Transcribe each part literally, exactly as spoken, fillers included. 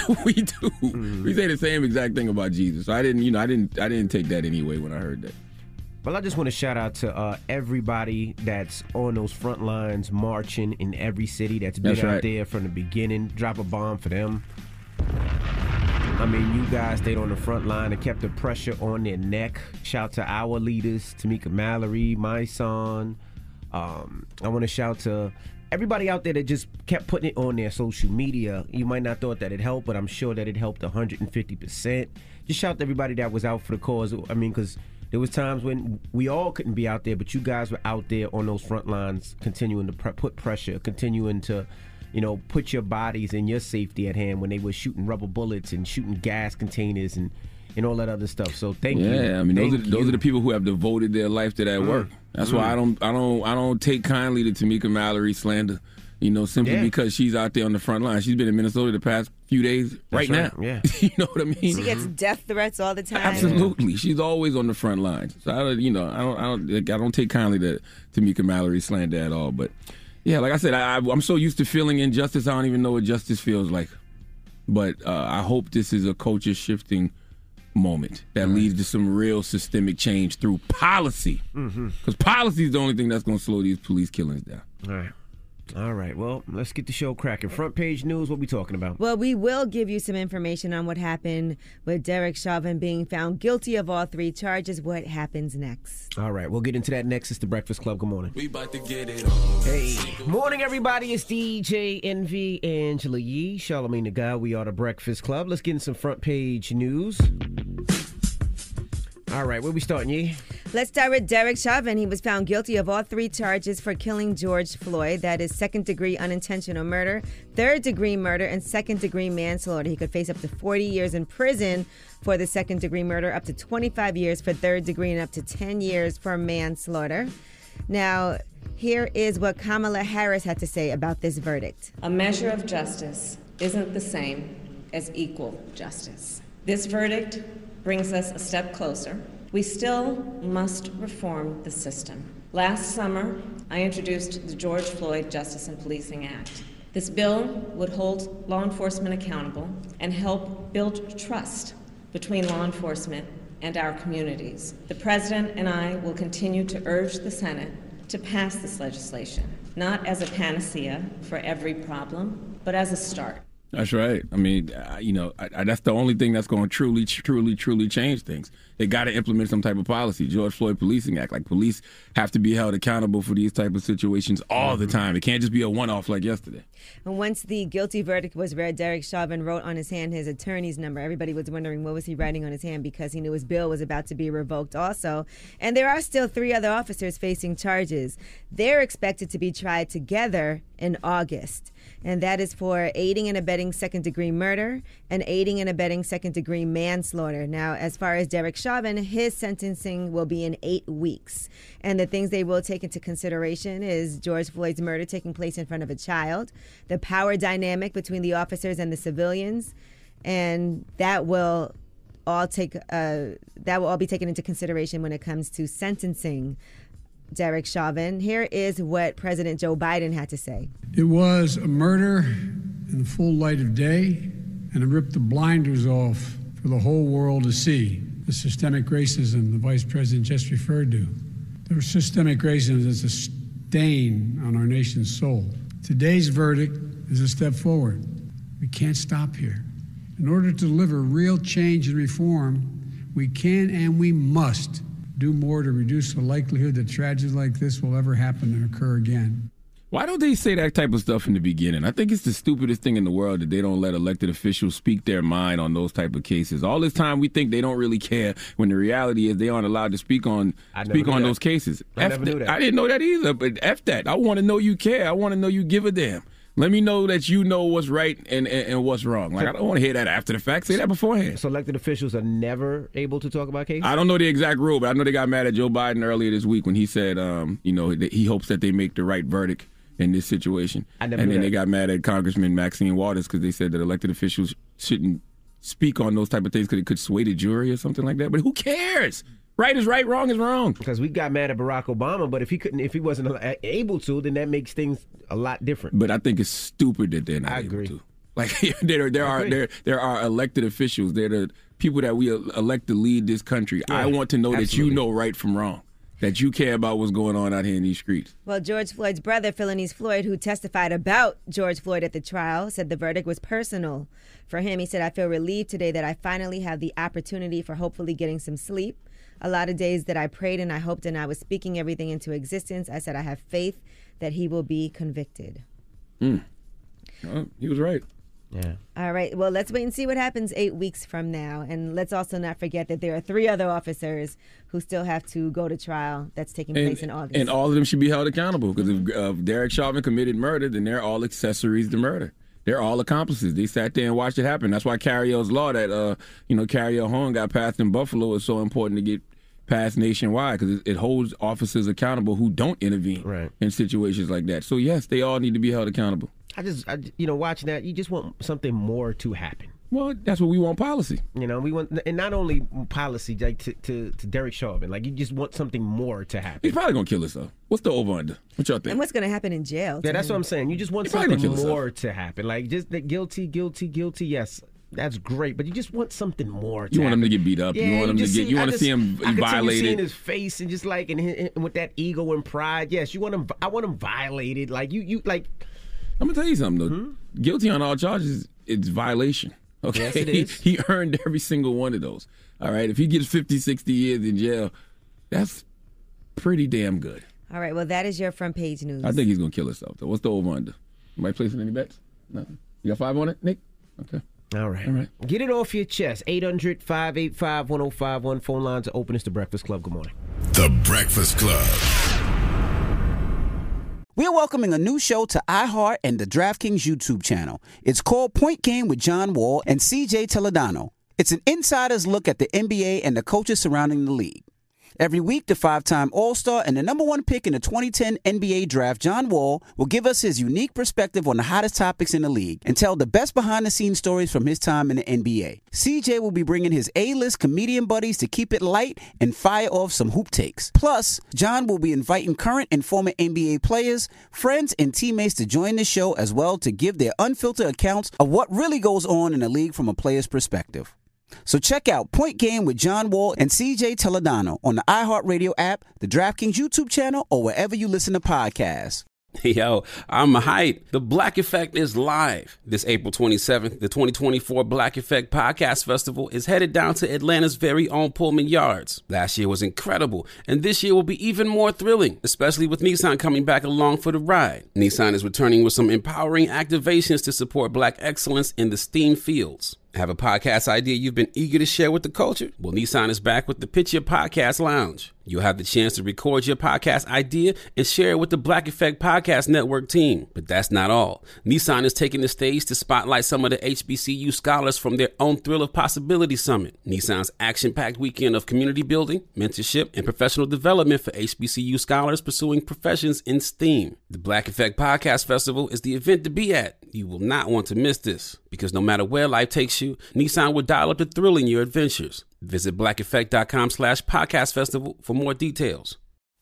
we do. Mm-hmm. We say the same exact thing about Jesus. So I didn't, you know, I didn't, I didn't take that anyway when I heard that. Well, I just want to shout out to uh, everybody that's on those front lines marching in every city that's been that's out right. there from the beginning. Drop a bomb for them. I mean, you guys stayed on the front line and kept the pressure on their neck. Shout to our leaders, Tamika Mallory, my son. Um, I want to shout to everybody out there that just kept putting it on their social media. You might not thought that it helped, but I'm sure that it helped one hundred fifty percent. Just shout to everybody that was out for the cause. I mean, because there was times when we all couldn't be out there, but you guys were out there on those front lines, continuing to pre- put pressure, continuing to, you know, put your bodies and your safety at hand when they were shooting rubber bullets and shooting gas containers and, and all that other stuff. So thank yeah, you. Yeah, I mean thank those are those you. are the people who have devoted their life to that Mm. work. That's Mm. why I don't I don't I don't take kindly to Tamika Mallory slander. You know, simply Yeah. because she's out there on the front line. She's been in Minnesota the past few days right, That's right. now. Yeah. You know what I mean? She gets death threats all the time. Absolutely, she's always on the front lines. So I don't, you know, I don't, I don't, I don't take kindly to Tamika Mallory slander at all. But yeah, like I said, I, I'm so used to feeling injustice, I don't even know what justice feels like. But uh, I hope this is a culture shifting moment that right. leads to some real systemic change through policy. Because mm-hmm. policy is the only thing that's going to slow these police killings down. All right. All right, well, let's get the show cracking. Front page news, what we talking about? Well, we will give you some information on what happened with Derek Chauvin being found guilty of all three charges. What happens next? All right, we'll get into that next. It's The Breakfast Club. Good morning. We about to get it on. Hey, morning, everybody. It's D J Envy, Angela Yee, Charlamagne the Guy. We are The Breakfast Club. Let's get in some front page news. All right, where we starting, Yee? Let's start with Derek Chauvin. He was found guilty of all three charges for killing George Floyd. That is second-degree unintentional murder, third-degree murder, and second-degree manslaughter. He could face up to forty years in prison for the second-degree murder, up to twenty-five years for third-degree, and up to ten years for manslaughter. Now, here is what Kamala Harris had to say about this verdict. A measure of justice isn't the same as equal justice. This verdict brings us a step closer. We still must reform the system. Last summer, I introduced the George Floyd Justice and Policing Act. This bill would hold law enforcement accountable and help build trust between law enforcement and our communities. The President and I will continue to urge the Senate to pass this legislation, not as a panacea for every problem, but as a start. That's right. I mean, uh, you know, I, I, that's the only thing that's going to truly, truly, truly change things. They got to implement some type of policy. George Floyd Policing Act. Like, police have to be held accountable for these type of situations all the time. It can't just be a one-off like yesterday. And once the guilty verdict was read, Derek Chauvin wrote on his hand his attorney's number. Everybody was wondering what was he writing on his hand because he knew his bill was about to be revoked also. And there are still three other officers facing charges. They're expected to be tried together in August. And that is for aiding and abetting second-degree murder and aiding and abetting second-degree manslaughter. Now, as far as Derek Chauvin, his sentencing will be in eight weeks. And the things they will take into consideration is George Floyd's murder taking place in front of a child, the power dynamic between the officers and the civilians, and that will all take uh, that will all be taken into consideration when it comes to sentencing Derek Chauvin. Here is what President Joe Biden had to say. It was a murder in the full light of day, and it ripped the blinders off for the whole world to see. The systemic racism the Vice President just referred to. The systemic racism is a stain on our nation's soul. Today's verdict is a step forward. We can't stop here. In order to deliver real change and reform, we can and we must do more to reduce the likelihood that tragedies like this will ever happen and occur again. Why don't they say that type of stuff in the beginning? I think it's the stupidest thing in the world that they don't let elected officials speak their mind on those type of cases. All this time we think they don't really care, when the reality is they aren't allowed to speak on speak on that. those cases. I F never knew that. I didn't know that either, but F that. I want to know you care. I want to know you give a damn. Let me know that you know what's right and, and, and what's wrong. Like, I don't want to hear that after the fact. Say that beforehand. So elected officials are never able to talk about cases? I don't know the exact rule, but I know they got mad at Joe Biden earlier this week when he said, um, you know, that he hopes that they make the right verdict in this situation. I never and knew then that. they got mad at Congressman Maxine Waters because they said that elected officials shouldn't speak on those type of things because it could sway the jury or something like that. But who cares? Right is right, wrong is wrong. Because we got mad at Barack Obama, but if he couldn't, if he wasn't able to, then that makes things a lot different. But I think it's stupid that they're not I able agree. to. Like there, there are there there are elected officials. They're the people that we elect to lead this country. Yeah, I want to know absolutely. that you know right from wrong, that you care about what's going on out here in these streets. Well, George Floyd's brother, Philonise Floyd, who testified about George Floyd at the trial, said the verdict was personal. For him, he said, "I feel relieved today that I finally have the opportunity for hopefully getting some sleep. A lot of days that I prayed and I hoped and I was speaking everything into existence. I said I have faith that he will be convicted." Mm. Well, he was right. Yeah. All right. Well, let's wait and see what happens eight weeks from now. And let's also not forget that there are three other officers who still have to go to trial that's taking and, place in August. And all of them should be held accountable because mm-hmm. if uh, Derek Chauvin committed murder, then they're all accessories to murder. They're all accomplices. They sat there and watched it happen. That's why Carriel's law that, uh, you know, Carriel Horn got passed in Buffalo is so important to get passed nationwide because it, it holds officers accountable who don't intervene right. in situations like that. So, yes, they all need to be held accountable. I just, I, you know, watching that, you just want something more to happen. Well, that's what we want, policy. You know, we want, and not only policy, like to, to, to Derek Chauvin, like you just want something more to happen. He's probably gonna kill himself. What's the over under? What y'all think? And what's gonna happen in jail? Yeah, that's what I'm saying. You just want something more to happen. Like just the guilty, guilty, guilty. Yes, that's great, but you just want something more. To you want happen. him to get beat up. Yeah, you want him to see, get. You want to see him I violated. I seeing his face and just like and, and with that ego and pride. Yes, you want him. I want him violated. Like you, you like. I'm gonna tell you something though. Hmm? Guilty on all charges, it's violation. Okay, yes, it is. He, he earned every single one of those. All right, if he gets fifty, sixty years in jail, that's pretty damn good. All right, well, that is your front page news. I think he's gonna kill himself though. What's the over under? Am I placing any bets? Nothing. You got five on it, Nick? Okay. All right. All right. Get it off your chest. eight hundred, five eight five, one oh five one. Phone lines are open. It's The Breakfast Club. Good morning. The Breakfast Club. We're welcoming a new show to iHeart and the DraftKings YouTube channel. It's called Point Game with John Wall and C J Toledano. It's an insider's look at the N B A and the coaches surrounding the league. Every week, the five-time All-Star and the number one pick in the twenty ten N B A draft, John Wall, will give us his unique perspective on the hottest topics in the league and tell the best behind-the-scenes stories from his time in the N B A. C J will be bringing his A-list comedian buddies to keep it light and fire off some hoop takes. Plus, John will be inviting current and former N B A players, friends, and teammates to join the show as well to give their unfiltered accounts of what really goes on in the league from a player's perspective. So check out Point Game with John Wall and C J Toledano on the iHeartRadio app, the DraftKings YouTube channel, or wherever you listen to podcasts. Yo, I'm hyped. The Black Effect is live. This April twenty-seventh, the twenty twenty-four Black Effect Podcast Festival is headed down to Atlanta's very own Pullman Yards. Last year was incredible, and this year will be even more thrilling, especially with Nissan coming back along for the ride. Nissan is returning with some empowering activations to support Black excellence in the STEAM fields. Have a podcast idea you've been eager to share with the culture? Well, Nissan is back with the Pitch Your Podcast Lounge. You'll have the chance to record your podcast idea and share it with the Black Effect Podcast Network team. But that's not all. Nissan is taking the stage to spotlight some of the H B C U scholars from their own Thrill of Possibility Summit, Nissan's action-packed weekend of community building, mentorship, and professional development for H B C U scholars pursuing professions in STEAM. The Black Effect Podcast Festival is the event to be at. You will not want to miss this, because no matter where life takes you, Nissan will dial up the thrill in your adventures. Visit blackeffect.com slash podcast festival for more details.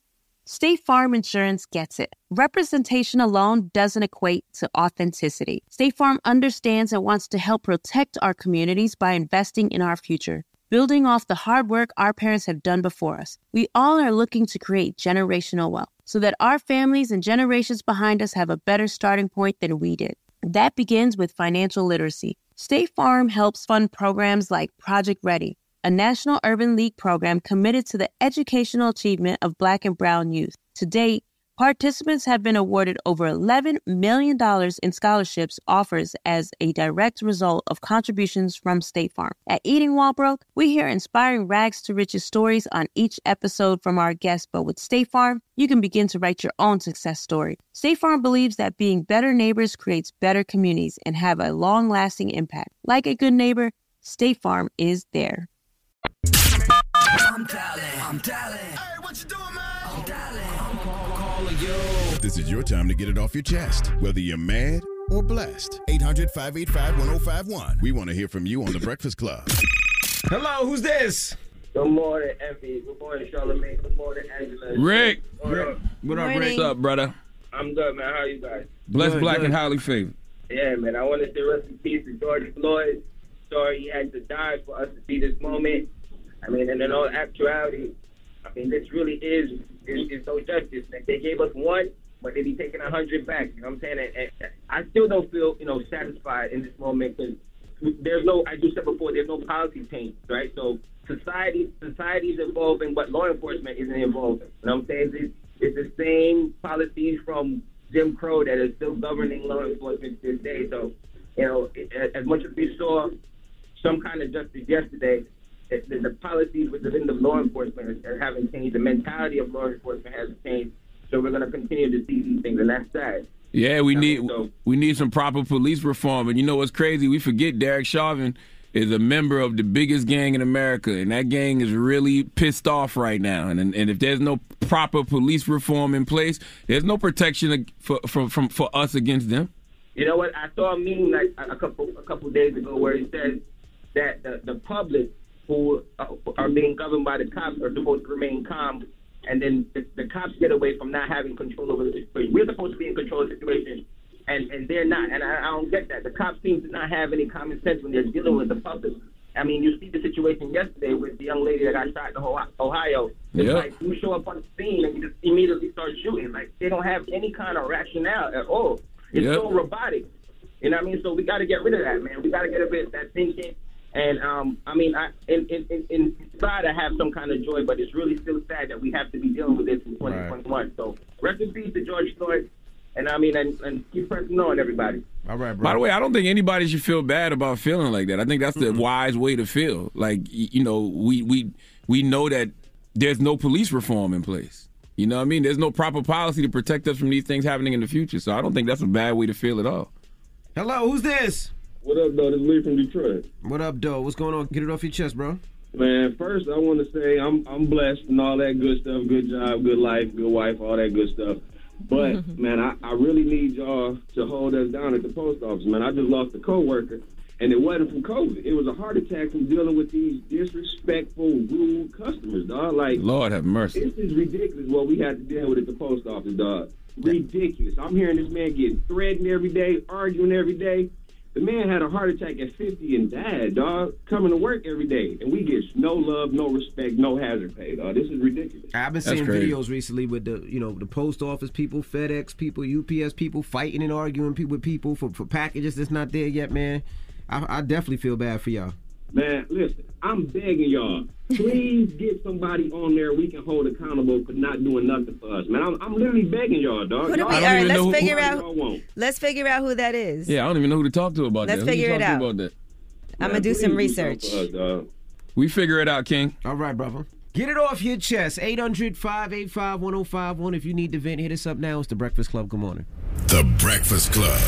State Farm Insurance gets it. Representation alone doesn't equate to authenticity. State Farm understands and wants to help protect our communities by investing in our future, building off the hard work our parents have done before us. We all are looking to create generational wealth so that our families and generations behind us have a better starting point than we did. That begins with financial literacy. State Farm helps fund programs like Project Ready, a National Urban League program committed to the educational achievement of Black and Brown youth. To date, participants have been awarded over eleven million dollars in scholarships offers as a direct result of contributions from State Farm. At Eating While Broke, we hear inspiring rags to riches stories on each episode from our guests, but with State Farm, you can begin to write your own success story. State Farm believes that being better neighbors creates better communities and have a long-lasting impact. Like a good neighbor, State Farm is there. I'm dialing, I'm dialing. Hey, what you doing, man? I'm dialing. I'm calling you. This is your time to get it off your chest, whether you're mad or blessed. eight hundred, five eight five, one oh five one. We want to hear from you on The Breakfast Club. Hello, who's this? Good morning, Effie. Good morning, Charlamagne. Good morning, Angela. Rick. What up, what up, Rick? What's up, brother? I'm good, man. How are you guys? Blessed, good, black, good. and highly favored. Yeah, man, I want to say rest in peace to George Floyd. Sorry he had to die for us to see this moment. I mean, and in all actuality, I mean, this really is is, is no justice. Like, they gave us one, but they be taking a hundred back. You know what I'm saying? And, and I still don't feel, you know, satisfied in this moment because there's no, I just said before, there's no policy change, right? So society, society is evolving, but law enforcement isn't evolving. You know what I'm saying? It's, it's the same policies from Jim Crow that is still governing law enforcement to this day. So, you know, as much as we saw some kind of justice yesterday, the, the policies within the law enforcement haven't changed. The mentality of law enforcement hasn't changed. So we're going to continue to see these things, and that's sad. Yeah, we need we need some proper police reform. And you know what's crazy? We forget Derek Chauvin is a member of the biggest gang in America, and that gang is really pissed off right now. And and if there's no proper police reform in place, there's no protection for for from for us against them. You know what? I saw a meme like a couple a couple days ago where it says that the, the public who are being governed by the cops are supposed to remain calm. And then the, the cops get away from not having control over the situation. We're supposed to be in control of the situation, and, and they're not. And I, I don't get that. The cops seem to not have any common sense when they're dealing with the public. I mean, you see the situation yesterday with the young lady that got shot in Ohio. It's yep. like you show up on the scene and you just immediately start shooting. Like, they don't have any kind of rationale at all. It's yep. so robotic. You know what I mean? So we got to get rid of that, man. We got to get a bit of that thinking. And, um, I mean, I, in, in, in, inside I have some kind of joy, but it's really still sad that we have to be dealing with this in twenty twenty-one. Right. So rest in peace to George Floyd. And, I mean, and, and keep pressing on, everybody. All right, bro. By the way, I don't think anybody should feel bad about feeling like that. I think that's the mm-hmm. wise way to feel. Like, you know, we, we, we know that there's no police reform in place. You know what I mean? There's no proper policy to protect us from these things happening in the future. So I don't think that's a bad way to feel at all. Hello, who's this? What up, though? This is Lee from Detroit. What up, Doe? What's going on? Get it off your chest, bro. Man, first I want to say I'm I'm blessed and all that good stuff. Good job, good life, good wife, all that good stuff. But, man, I, I really need y'all to hold us down at the post office, man. I just lost a coworker, and it wasn't from COVID. It was a heart attack from dealing with these disrespectful, rude customers, dog. Like, Lord have mercy. This is ridiculous what we had to deal with at the post office, dog. Ridiculous. I'm hearing this man getting threatened every day, arguing every day. The man had a heart attack at fifty and died, dog, coming to work every day. And we get no love, no respect, no hazard pay, dog. This is ridiculous. I've been seeing videos recently with the, you know, the post office people, FedEx people, U P S people fighting and arguing with people for, for packages that's not there yet, man. I, I definitely feel bad for y'all. Man, listen, I'm begging y'all, please get somebody on there we can hold accountable for not doing nothing for us, man. I'm, I'm literally begging y'all, dog. Who do we, y'all all right, let's who, figure who out. Let's figure out who that is. Yeah, I don't even know who to talk to about let's that. Let's figure it out. About that? I'm gonna do some research. Us, we figure it out, King. All right, brother. Get it off your chest. eight hundred, five eight five, one oh five one. If you need the vent, hit us up now. It's The Breakfast Club. Good morning. The Breakfast Club.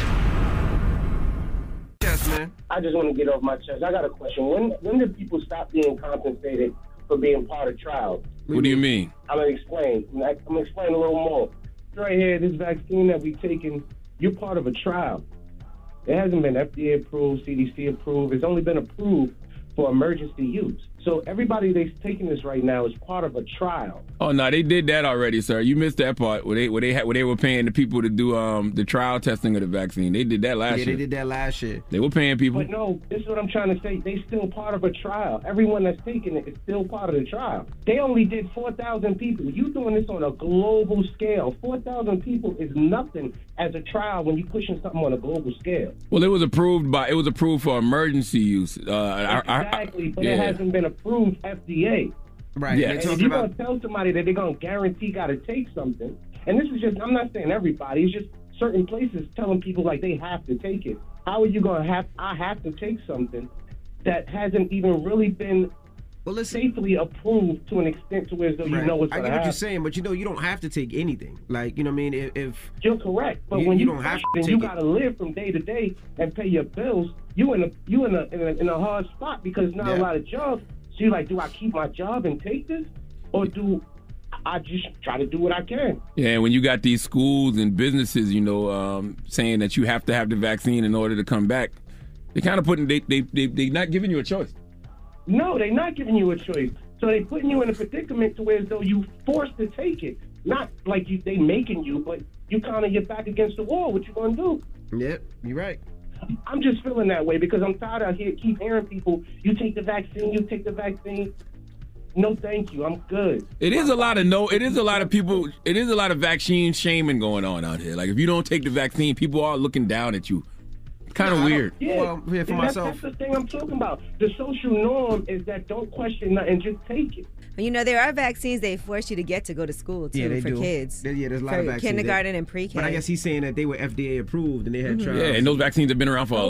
Yes, man. I just want to get off my chest. I got a question. When when do people stop being compensated for being part of trials? What do you mean? I'm going to explain. I'm going to explain a little more. Right here, this vaccine that we've taken, you're part of a trial. It hasn't been F D A approved, C D C approved. It's only been approved for emergency use. So everybody that's taking this right now is part of a trial. Oh no, they did that already, sir. You missed that part where they where they had, where they were paying the people to do um the trial testing of the vaccine. They did that last yeah, year. Yeah, they did that last year. They were paying people. But no, this is what I'm trying to say. They still part of a trial. Everyone that's taking it is still part of the trial. They only did four thousand people. You doing this on a global scale. four thousand people is nothing as a trial when you're pushing something on a global scale. Well, it was approved by it was approved for emergency use. Uh, exactly, I, I, but yeah. it hasn't been approved F D A. Right. Yeah. And if you're going to tell somebody that they're going to guarantee got to take something, and this is just, I'm not saying everybody, it's just certain places telling people like they have to take it. How are you going to have, I have to take something that hasn't even really been well, listen, safely approved to an extent to where you right. know what's I going to get happen. what you're saying, but you know, you don't have to take anything. Like, you know what I mean? If, if You're correct, but you, when you, you, don't have to and you got to live from day to day and pay your bills, you in a you in a in a, in a hard spot because not yeah. a lot of jobs. So you're like, do I keep my job and take this? Or do I just try to do what I can? Yeah, and when you got these schools and businesses, you know, um, saying that you have to have the vaccine in order to come back, they kind of putting they they they they not giving you a choice. No, they're not giving you a choice. So they putting you in a predicament to where as though you forced to take it. Not like you they making you, but you kind of get back against the wall. What you gonna do? Yep, you're right. I'm just feeling that way because I'm tired of here keep hearing people, you take the vaccine, you take the vaccine. No, thank you. I'm good. It is a lot of no. It is a lot of people. It is a lot of vaccine shaming going on out here. Like if you don't take the vaccine, people are looking down at you. Kind of weird. Yeah, well, here for that's, myself. that's the thing I'm talking about. The social norm is that don't question nothing, just take it. But you know, there are vaccines they force you to get to go to school too Yeah, they for do. kids. There- yeah, there's a lot for of vaccines. kindergarten They- and pre-K. But I guess he's saying that they were F D A approved and they had trials. Yeah, and those vaccines have been around for a Oh,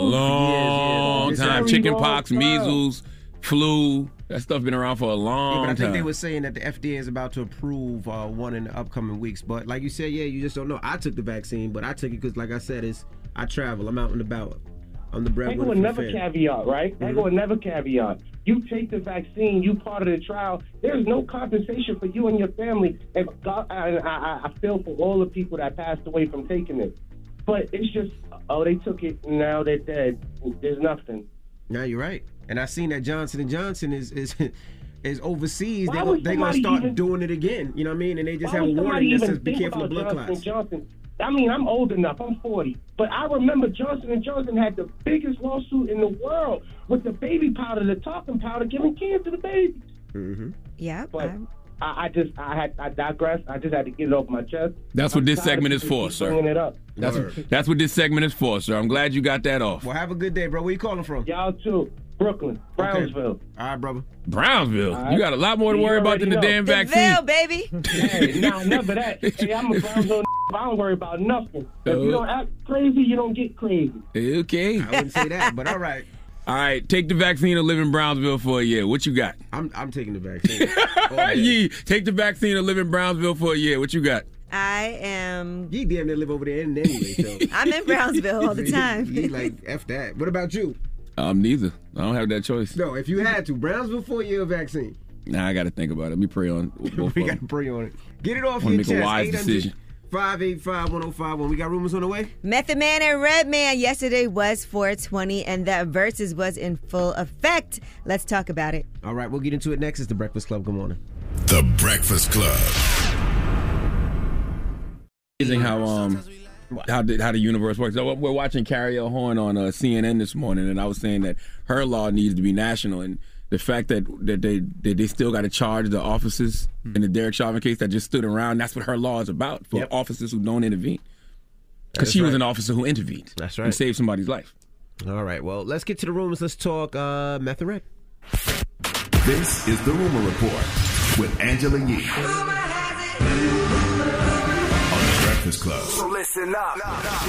long years, yeah. time. It's very Chickenpox, long time. measles, flu. That stuff been around for a long Yeah, but I think time. they were saying that the F D A is about to approve uh, one in the upcoming weeks. But like you said, yeah, you just don't know. I took the vaccine, but I took it because, like I said, it's I travel. I'm out and about. I'm the They breadwinner. go for the another family. caveat, right? They Mhm. go another caveat. You take the vaccine, you part of the trial. There's no compensation for you and your family. And God, I, I, I feel for all the people that passed away from taking it. But it's just, oh, they took it, now they're dead. There's nothing. No, you're right. And I seen that Johnson and Johnson is is is overseas. Why They would they gonna somebody start even- doing it again. You know what I mean? And they just Why have a would somebody warning that even says, "Be think careful of about blood Johnson clots." and Johnson? I mean, I'm old enough. I'm forty. But I remember Johnson and Johnson had the biggest lawsuit in the world with the baby powder, the talcum powder, giving cancer to babies. Mm-hmm. Yeah. But I, I just, I had, I digress. I just had to get it off my chest. That's what I'm this tired of segment is people for, keep sir. bringing it up. That's what, that's what this segment is for, sir. I'm glad you got that off. Well, have a good day, bro. Where you calling from? Y'all too. Brooklyn, Brownsville. All right, brother. Brownsville. All right. You got a lot more to You worry about than the already damn know. vaccine. Deville, baby. Hey, nah, never that. Hey, I'm a Brownsville. I don't worry about nothing. If Oh. you don't act crazy, you don't get crazy. Okay. I wouldn't say that, but all right. All right, take the vaccine and live in Brownsville for a year. What you got? I'm I'm taking the vaccine. All day. Yee, take the vaccine and live in Brownsville for a year. What you got? I am. You damn near live over there anyway, so. I'm in Brownsville all the time. You like F that. What about you? Um, neither. I don't have that choice. No, if you had to, Brownsville for a year vaccine. Nah, I got to think about it. Let me pray on. Both We of got to them. pray on it. Get it off Wanna your make a chest. wise decision. five eight five, one oh five one. We got rumors on the way? Method Man and Redman. Yesterday was four twenty, and that Versus was in full effect. Let's talk about it. All right, we'll get into it next. It's The Breakfast Club. Good morning. The Breakfast Club. Amazing how um how the, how the universe works. So we're watching Carrie L. Horn on uh, C N N this morning, and I was saying that her law needs to be national, and the fact that that they that they still got to charge the officers in the Derek Chauvin case that just stood around. That's what her law is about for Yep. officers who don't intervene. Because That's she was right. an officer who intervened. That's And right. saved somebody's life. All right, well, let's get to the rumors. Let's talk uh, Meth and Red. This is the Rumor Report with Angela Yee on The Breakfast Club. So listen up.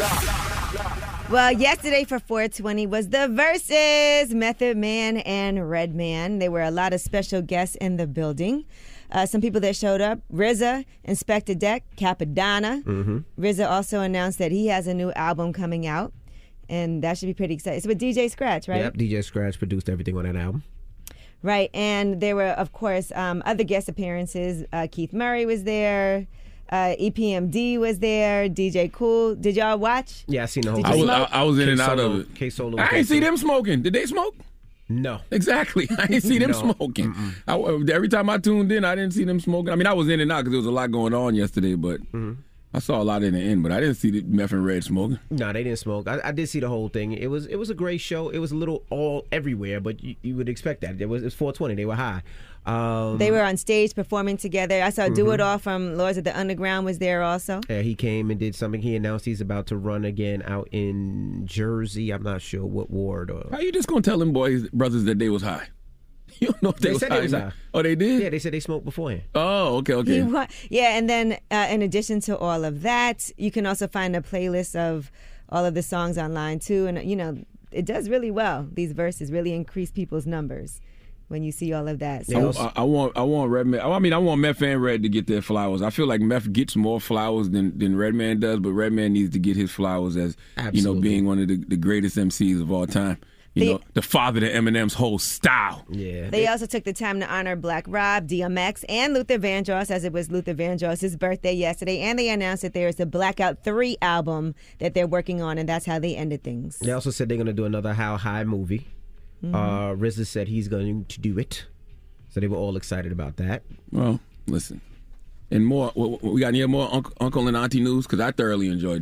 Well, yesterday for four twenty was the Versus, Method Man and Redman. There were a lot of special guests in the building. Uh, some people that showed up: R Z A, Inspector Deck, Capadonna. Mm-hmm. R Z A also announced that he has a new album coming out, and that should be pretty exciting. It's with D J Scratch, right? Yep, D J Scratch produced everything on that album. Right, and there were, of course, um, other guest appearances. Uh, Keith Murray was there. Uh, E P M D was there. D J Cool. Did y'all watch? Yeah, I seen the whole Did you thing. I was I, I was in and out K-Solo- of it. K-Solo I ain't see them smoking. Did they smoke? No. Exactly. I didn't see them No. smoking. I, every time I tuned in, I didn't see them smoking. I mean, I was in and out because there was a lot going on yesterday, but Mm-hmm. I saw a lot in the end. But I didn't see the Meth and Red smoking. No, they didn't smoke. I, I did see the whole thing. It was it was a great show. It was a little all everywhere, but you, you would expect that. It was, it was four twenty. They were high. Um, They were on stage performing together. I saw Do Mhm. It All from Lords of the Underground was there also. Yeah, he came and did something. He announced he's about to run again out in Jersey. I'm not sure what ward. Or... How you just gonna tell them boys, brothers, that they was high? You don't know if they, They was said high. they was man. high. Oh, they did? Yeah, they said they smoked beforehand. Oh, okay, okay. He wa- yeah, and then uh, in addition to all of that, you can also find a playlist of all of the songs online too. And, you know, it does really well. These verses really increase people's numbers when you see all of that. So I, I, I want I want Redman. I mean, I want Meth and Red to get their flowers. I feel like Meth gets more flowers than, than Redman does, but Redman needs to get his flowers as you know Absolutely. being one of the, the greatest M Cs of all time. You They- know, the father to Eminem's whole style. Yeah. they also took the time to honor Black Rob, D M X, and Luther Vandross, as it was Luther Vandross' birthday yesterday. And they announced that there is a Blackout three album that they're working on, and that's how they ended things. They also said they're going to do another How High movie. Mhm. Uh, R Z A said he's going to do it. So they were all excited about that. Well, listen, and more. w- w- We got any more uncle, uncle and auntie news? Because I thoroughly enjoyed that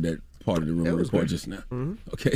part of the rumor report just now. Mm-hmm.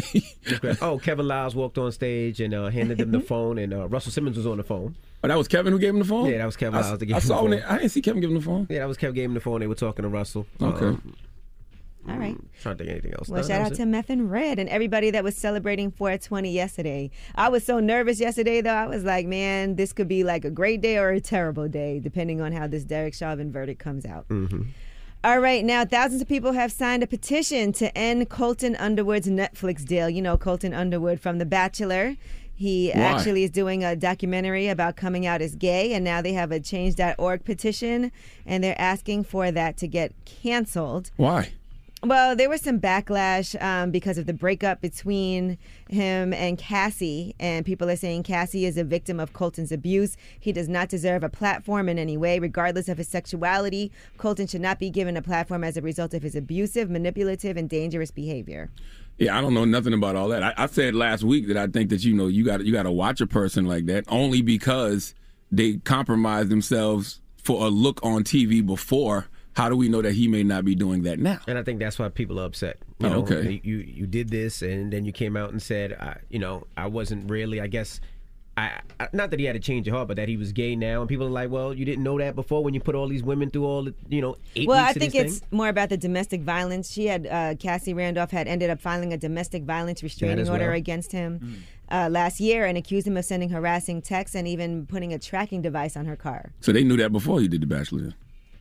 Okay. Oh, Kevin Lyles walked on stage and uh, handed them the phone, and uh, Russell Simmons was on the phone. Oh, that was Kevin who gave him the phone? Yeah, that was Kevin I, Lyles that gave I him saw the phone. when they, I didn't see Kevin give him the phone. Yeah, that was Kevin gave him the phone. They were talking to Russell. Okay. Um, All right. Trying to think of anything else. Well, No, shout that out was to it. Meth and Red and everybody that was celebrating four twenty yesterday. I was so nervous yesterday, though. I was like, man, this could be like a great day or a terrible day, depending on how this Derek Chauvin verdict comes out. Mm-hmm. All right, now thousands of people have signed a petition to end Colton Underwood's Netflix deal. You know, Colton Underwood from The Bachelor. He Why? actually is doing a documentary about coming out as gay, and now they have a change dot org petition, and they're asking for that to get canceled. Why? Well, there was some backlash um, because of the breakup between him and Cassie, and people are saying Cassie is a victim of Colton's abuse. He does not deserve a platform in any way, regardless of his sexuality. Colton should not be given a platform as a result of his abusive, manipulative, and dangerous behavior. Yeah, I don't know nothing about all that. I, I said last week that I think that, you know, you got you got to watch a person like that only because they compromise themselves for a look on T V before. How do we know that he may not be doing that now? And I think that's why people are upset. You Oh, know, okay. You you did this, and then you came out and said, I, you know, I wasn't really. I guess, I, I not that he had a change of heart, but that he was gay now. And people are like, well, you didn't know that before when you put all these women through all the, you know, eight well, weeks I of think this it's thing. more about the domestic violence. She had uh, Cassie Randolph had ended up filing a domestic violence restraining as order well. against him uh, last year and accused him of sending harassing texts and even putting a tracking device on her car. So they knew that before he did The Bachelor.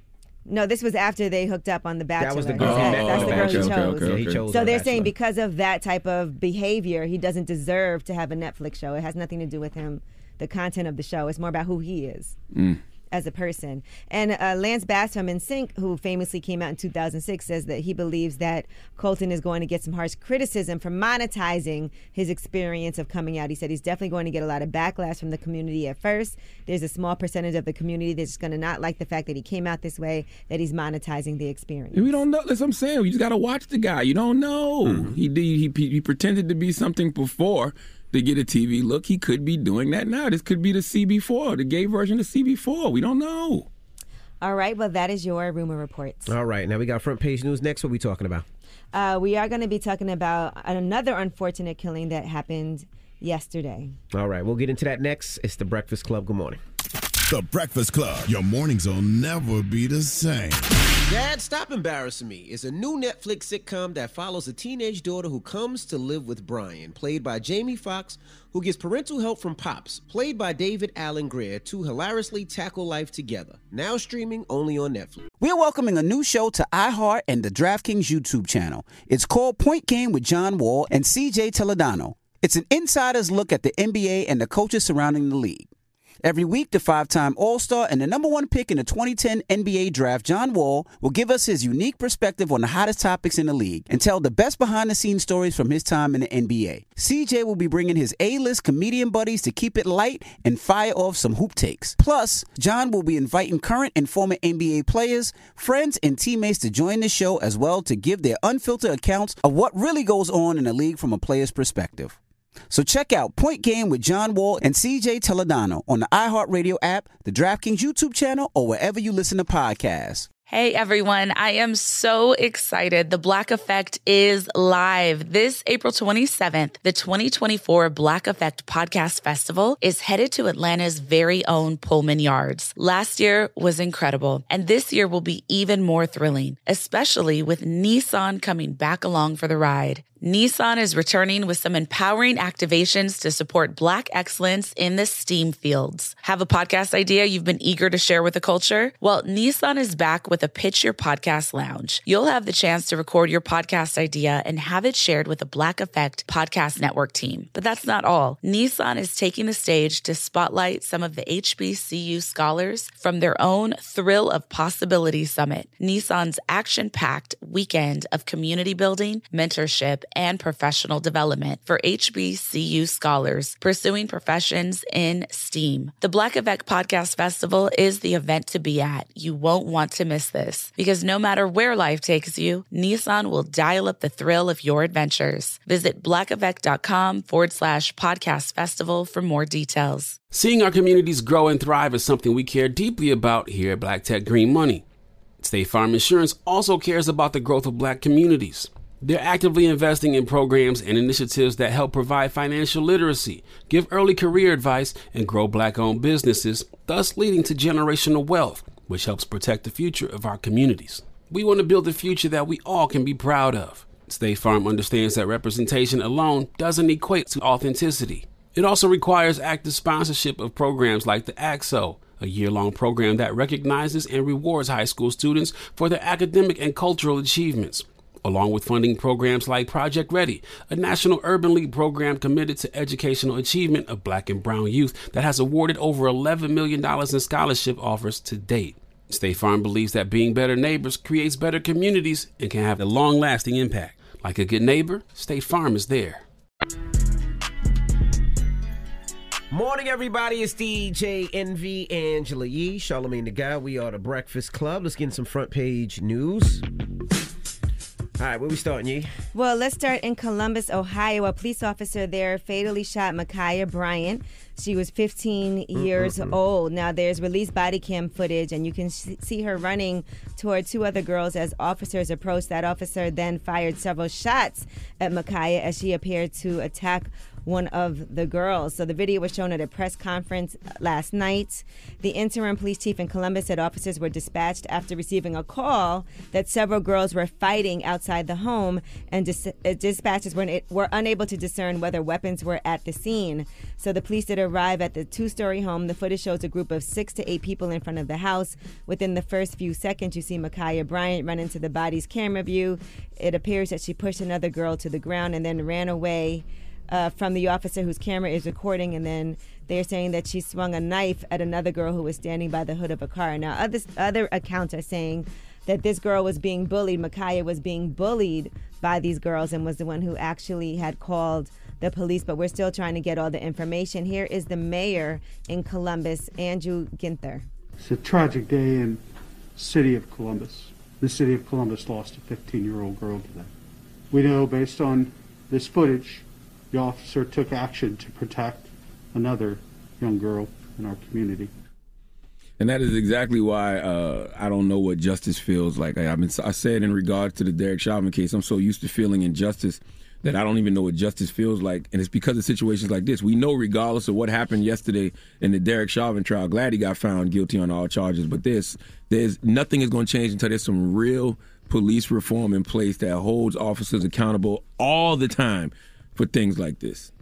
No, this was after they hooked up on The Bachelor. That was the He girl. said Oh, that's the girl okay, he okay, chose. okay, Yeah, he okay. chose So The they're Bachelor. saying because of that type of behavior, he doesn't deserve to have a Netflix show. It has nothing to do with him, the content of the show. It's more about who he is Mm. as a person. And uh, Lance Bass from N Sync, who famously came out in two thousand six, says that he believes that Colton is going to get some harsh criticism for monetizing his experience of coming out. He said he's definitely going to get a lot of backlash from the community at first. There's a small percentage of the community that's going to not like the fact that he came out this way, that he's monetizing the experience. We don't know. That's what I'm saying. You just got to watch the guy. You don't know. He, did- he he he pretended to be something before to get a T V look. He could be doing that now. This could be the C B four, the gay version of C B four. We don't know. All right, well, that is your rumor reports. All right, now we got front page news next. What are we talking about? Uh, we are going to be talking about another unfortunate killing that happened yesterday. All right, we'll get into that next. It's The Breakfast Club. Good morning. The Breakfast Club. Your mornings will never be the same. Dad, Stop Embarrassing Me is a new Netflix sitcom that follows a teenage daughter who comes to live with Brian, played by Jamie Foxx, who gets parental help from Pops, played by David Allen Greer, to hilariously tackle life together. Now streaming only on Netflix. We're welcoming a new show to iHeart and the DraftKings YouTube channel. It's called Point Game with John Wall and C J Toledano. It's an insider's look at the N B A and the coaches surrounding the league. Every week, the five-time All-Star and the number one pick in the twenty ten N B A draft, John Wall, will give us his unique perspective on the hottest topics in the league and tell the best behind-the-scenes stories from his time in the N B A. C J will be bringing his A-list comedian buddies to keep it light and fire off some hoop takes. Plus, John will be inviting current and former N B A players, friends, and teammates to join the show as well to give their unfiltered accounts of what really goes on in the league from a player's perspective. So check out Point Game with John Wall and C J Toledano on the iHeartRadio app, the DraftKings YouTube channel, or wherever you listen to podcasts. Hey everyone, I am so excited. The Black Effect is live. This April twenty-seventh, the twenty twenty-four Black Effect Podcast Festival is headed to Atlanta's very own Pullman Yards. Last year was incredible, and this year will be even more thrilling, especially with Nissan coming back along for the ride. Nissan is returning with some empowering activations to support Black excellence in the STEAM fields. Have a podcast idea you've been eager to share with the culture? Well, Nissan is back with a Pitch Your Podcast Lounge. You'll have the chance to record your podcast idea and have it shared with the Black Effect Podcast Network team. But that's not all. Nissan is taking the stage to spotlight some of the H B C U scholars from their own Thrill of Possibility Summit, Nissan's action-packed weekend of community building, mentorship, and professional development for H B C U scholars pursuing professions in STEAM. The Black Effect Podcast Festival is the event to be at. You won't want to miss this because no matter where life takes you, Nissan will dial up the thrill of your adventures. Visit blackeffect.com forward slash podcast festival for more details. Seeing our communities grow and thrive is something we care deeply about here at Black Tech Green Money. State Farm Insurance also cares about the growth of Black communities. They're actively investing in programs and initiatives that help provide financial literacy, give early career advice, and grow black-owned businesses, thus leading to generational wealth, which helps protect the future of our communities. We want to build a future that we all can be proud of. State Farm understands that representation alone doesn't equate to authenticity. It also requires active sponsorship of programs like the A X O, a year-long program that recognizes and rewards high school students for their academic and cultural achievements, along with funding programs like Project Ready, a National Urban League program committed to educational achievement of black and brown youth that has awarded over eleven million dollars in scholarship offers to date. State Farm believes that being better neighbors creates better communities and can have a long-lasting impact. Like a good neighbor, State Farm is there. Morning, everybody. It's D J Envy, Angela Yee, Charlamagne the Guy. We are the Breakfast Club. Let's get in some front page news. All right, where we starting, Yee? Well, let's start in Columbus, Ohio. A police officer there fatally shot Ma'Khia Bryant. She was fifteen years mm-hmm. old. Now, there's released body cam footage, and you can sh- see her running toward two other girls as officers approached. That officer then fired several shots at Ma'Khia as she appeared to attack one of the girls. So the video was shown at a press conference last night. The interim police chief in Columbus said officers were dispatched after receiving a call that several girls were fighting outside the home, and dis- uh, dispatchers were, were unable to discern whether weapons were at the scene. So the police did arrive at the two-story home. The footage shows a group of six to eight people in front of the house. Within the first few seconds, you see Ma'Khia Bryant run into the body's camera view. It appears that she pushed another girl to the ground and then ran away Uh, from the officer whose camera is recording, and then they're saying that she swung a knife at another girl who was standing by the hood of a car. Now, other, other accounts are saying that this girl was being bullied. Ma'Khia was being bullied by these girls and was the one who actually had called the police, but we're still trying to get all the information. Here is the mayor in Columbus, Andrew Ginther. It's a tragic day in the city of Columbus. The city of Columbus lost a fifteen-year-old girl today. We know based on this footage, the officer took action to protect another young girl in our community. And that is exactly why uh, I don't know what justice feels like. I, I've been, I said in regards to the Derek Chauvin case, I'm so used to feeling injustice that I don't even know what justice feels like. And it's because of situations like this. We know regardless of what happened yesterday in the Derek Chauvin trial, glad he got found guilty on all charges, but this, there's nothing is going to change until there's some real police reform in place that holds officers accountable all the time for things like this.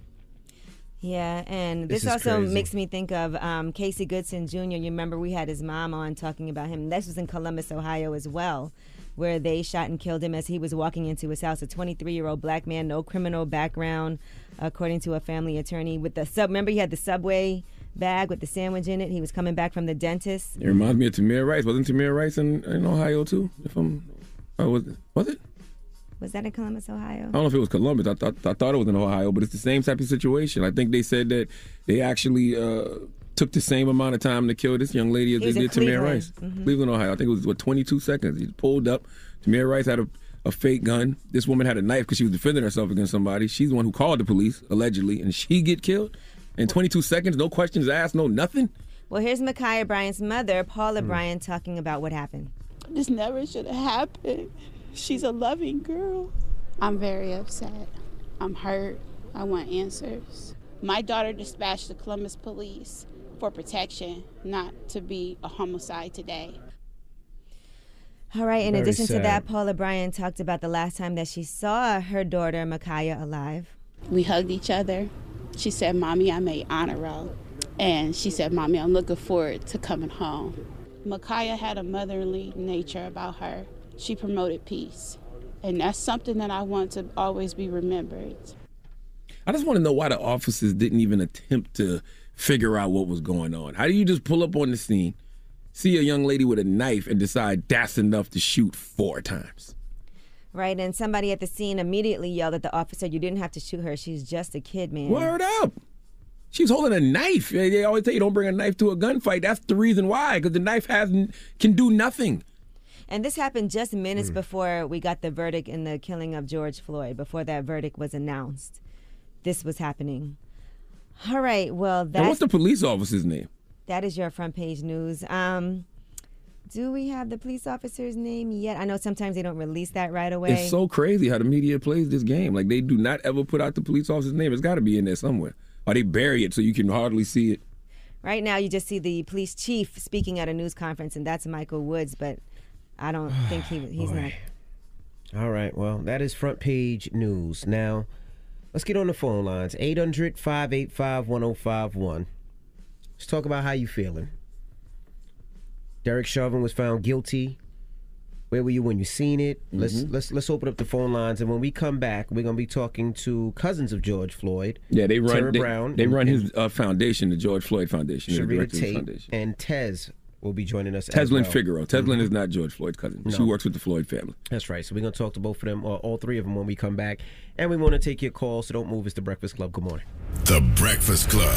Yeah, and this, this also crazy. makes me think of um, Casey Goodson Junior You remember we had his mom on talking about him. This was in Columbus, Ohio as well, where they shot and killed him as he was walking into his house. A twenty-three-year-old black man, no criminal background, according to a family attorney. With the sub, remember he had the Subway bag with the sandwich in it. He was coming back from the dentist. It reminds me of Tamir Rice. Wasn't Tamir Rice in, in Ohio too? If I'm, oh, was it? Was it? Was that in Columbus, Ohio? I don't know if it was Columbus. I thought I thought it was in Ohio, but it's the same type of situation. I think they said that they actually uh, took the same amount of time to kill this young lady as they did Tamir Rice. Mm-hmm. Cleveland, Ohio. I think it was, what, twenty-two seconds. He pulled up. Tamir Rice had a, a fake gun. This woman had a knife because she was defending herself against somebody. She's the one who called the police, allegedly, and she get killed in twenty-two seconds, no questions asked, no nothing. Well, here's Ma'Khia Bryant's mother, Paula mm. Bryant, talking about what happened. This never should have happened. She's a loving girl. I'm very upset. I'm hurt. I want answers. My daughter dispatched the Columbus police for protection, not to be a homicide today. All right, in Very addition sad. to that, Paula Bryant talked about the last time that she saw her daughter, Ma'Khia, alive. We hugged each other. She said, Mommy, I made honor roll. And she said, Mommy, I'm looking forward to coming home. Ma'Khia had a motherly nature about her. She promoted peace. And that's something that I want to always be remembered. I just want to know why the officers didn't even attempt to figure out what was going on. How do you just pull up on the scene, see a young lady with a knife, and decide that's enough to shoot four times? Right, and somebody at the scene immediately yelled at the officer, you didn't have to shoot her. She's just a kid, man. Word up. She was holding a knife. They always tell you don't bring a knife to a gunfight. That's the reason why, because the knife has can do nothing. And this happened just minutes mm. before we got the verdict in the killing of George Floyd, before that verdict was announced. This was happening. All right, well, that's... And what's the police officer's name? That is your front page news. Um, Do we have the police officer's name yet? I know sometimes they don't release that right away. It's so crazy how the media plays this game. Like, they do not ever put out the police officer's name. It's got to be in there somewhere. Or they bury it so you can hardly see it. Right now, you just see the police chief speaking at a news conference, and that's Michael Woods, but I don't think he he's Boy. not. All right, well, that is front page news. Now, let's get on the phone lines. eight hundred, five eight five, one oh five one. Let's talk about how you feeling. Derek Chauvin was found guilty. Where were you when you seen it? Mm-hmm. Let's let's let's open up the phone lines, and when we come back, we're gonna be talking to cousins of George Floyd. Yeah, they run. Tara They, Brown. they and, run his uh, foundation, the George Floyd Foundation. Sharita Tate foundation. And Tez will be joining us. Teslin as well. Figaro. Teslin mm-hmm. is not George Floyd's cousin. No. She works with the Floyd family. That's right. So we're gonna talk to both of them, or all three of them, when we come back, and we want to take your calls. So don't move. It's the Breakfast Club. Good morning. The Breakfast Club.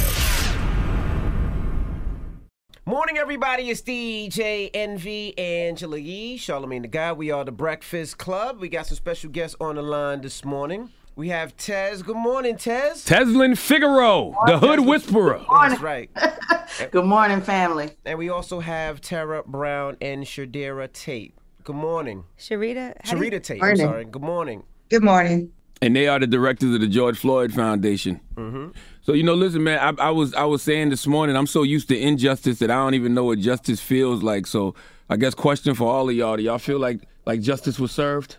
Morning, everybody. It's D J Envy, Angela Yee, Charlamagne the Guy. We are the Breakfast Club. We got some special guests on the line this morning. We have Tez. Good morning, Tez. Teslin Figaro, the Hood Whisperer. That's right. Good morning, family. And we also have Tara Brown and Shadera Tate. Good morning. Sharita? Sharita Tate, morning. I'm sorry. Good morning. Good morning. And they are the directors of the George Floyd Foundation. Mm-hmm. So, you know, listen, man, I, I was I was saying this morning, I'm so used to injustice that I don't even know what justice feels like. So I guess question for all of y'all, do y'all feel like like justice was served?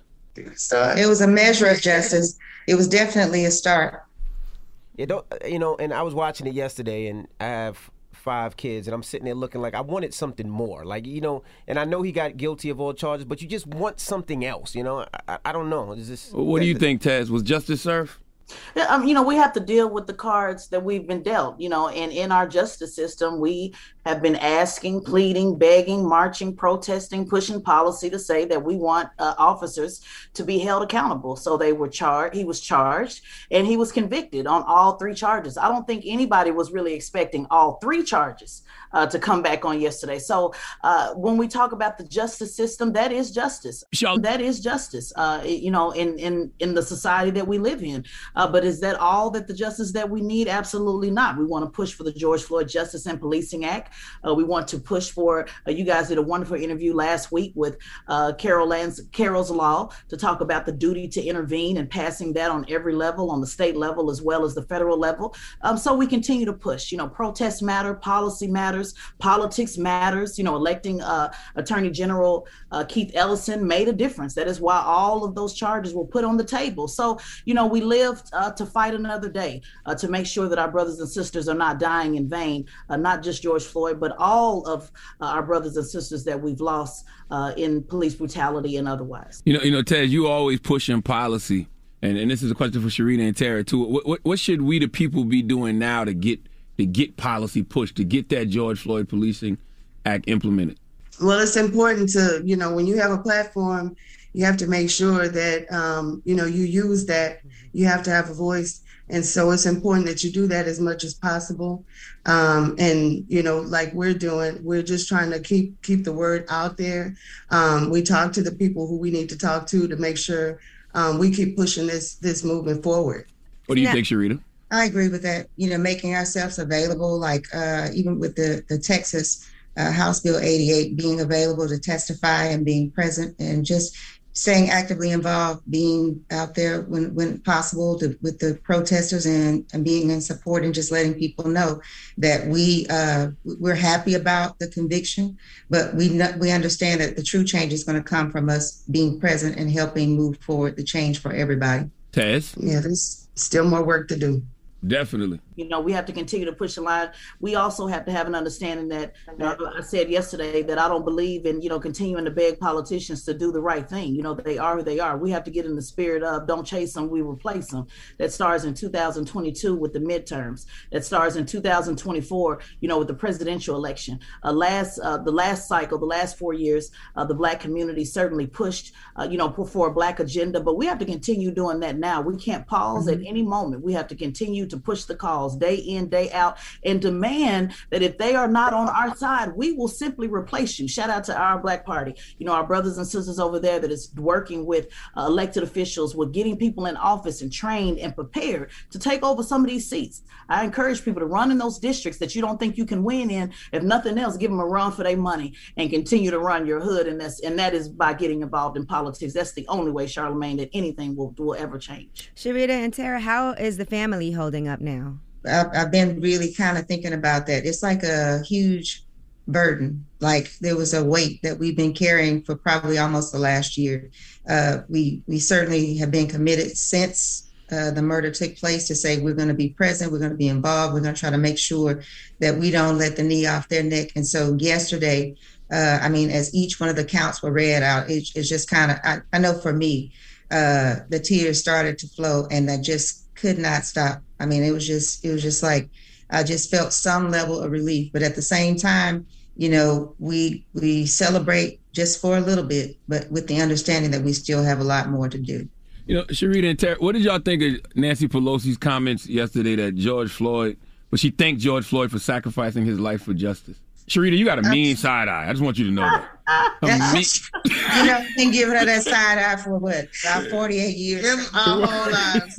So it was a measure of justice. It was definitely a start. Yeah, don't, you know, and I was watching it yesterday, and I have five kids, and I'm sitting there looking like I wanted something more. Like, you know, and I know he got guilty of all charges, but you just want something else, you know? I, I, I don't know. Is this, What do you think, Taz? Was justice served? Yeah, um, you know, we have to deal with the cards that we've been dealt, you know, and in our justice system, we have been asking, pleading, begging, marching, protesting, pushing policy to say that we want uh, officers to be held accountable. So they were charged, he was charged, and he was convicted on all three charges. I don't think anybody was really expecting all three charges uh, to come back on yesterday. So uh, when we talk about the justice system, that is justice. Sure. That is justice, uh, you know, in, in, in the society that we live in. Uh, but is that all that the justice that we need? Absolutely not. We want to push for the George Floyd Justice and Policing Act. Uh, we want to push for, uh, you guys did a wonderful interview last week with uh, Carol Lance, Carol's Law to talk about the duty to intervene and passing that on every level, on the state level as well as the federal level. Um, so we continue to push, you know, protests matter, policy matters, politics matters. You know, electing uh, Attorney General uh, Keith Ellison made a difference. That is why all of those charges were put on the table. So, you know, we lived uh, to fight another day, uh, to make sure that our brothers and sisters are not dying in vain, uh, not just George Floyd, but all of uh, our brothers and sisters that we've lost uh, in police brutality and otherwise. You know, you know, Ted, you always pushing policy, and, and this is a question for Sharita and Tara too. What, what, what should we, the people, be doing now to get to get policy pushed, to get that George Floyd Policing Act implemented? Well, it's important to, you know, when you have a platform, you have to make sure that, um, you know, you use that. You have to have a voice. And so it's important that you do that as much as possible. Um, and, you know, like we're doing, we're just trying to keep keep the word out there. Um, we talk to the people who we need to talk to to make sure um, we keep pushing this this movement forward. What do you Yeah. think, Sharita? I agree with that. You know, making ourselves available, like uh, even with the, the Texas uh, House Bill eighty-eight being available to testify and being present and just staying actively involved, being out there when, when possible to, with the protesters and, and being in support and just letting people know that we, uh, we're happy about the conviction, but we know, we understand that the true change is going to come from us being present and helping move forward the change for everybody. Taz? Yeah, there's still more work to do. Definitely. You know, we have to continue to push the line. We also have to have an understanding that, you know, I said yesterday that I don't believe in, you know, continuing to beg politicians to do the right thing. You know, they are who they are. We have to get in the spirit of don't chase them, we replace them. That starts in two thousand twenty-two with the midterms. That starts in two thousand twenty-four, you know, with the presidential election. Uh, last, uh, the last cycle, the last four years, uh, the Black community certainly pushed, uh, you know, for a Black agenda, but we have to continue doing that now. We can't pause mm-hmm. at any moment. We have to continue to to push the cause day in, day out, and demand that if they are not on our side, we will simply replace you. Shout out to our Black Party. You know, our brothers and sisters over there that is working with uh, elected officials, with getting people in office and trained and prepared to take over some of these seats. I encourage people to run in those districts that you don't think you can win in. If nothing else, give them a run for their money and continue to run your hood. And that's and that is by getting involved in politics. That's the only way, Charlamagne, that anything will, will ever change. Sharita and Tara, how is the family holding up now? I've, I've been really kind of thinking about that. It's like a huge burden. Like there was a weight that we've been carrying for probably almost the last year. Uh, we we certainly have been committed since uh, the murder took place to say we're going to be present, we're going to be involved, we're going to try to make sure that we don't let the knee off their neck. And so yesterday, uh, I mean, as each one of the counts were read out, it, it's just kind of, I, I know for me, uh, the tears started to flow and I just could not stop. I mean, it was just, it was just like, I just felt some level of relief, but at the same time, you know, we we celebrate just for a little bit, but with the understanding that we still have a lot more to do. You know, Sharita and Tara, what did y'all think of Nancy Pelosi's comments yesterday that George Floyd, well, she thanked George Floyd for sacrificing his life for justice? Sharita, you got a mean side eye. I just want you to know that. mean- you know, been giving her that side eye for what, about forty-eight years? Them, our whole lives.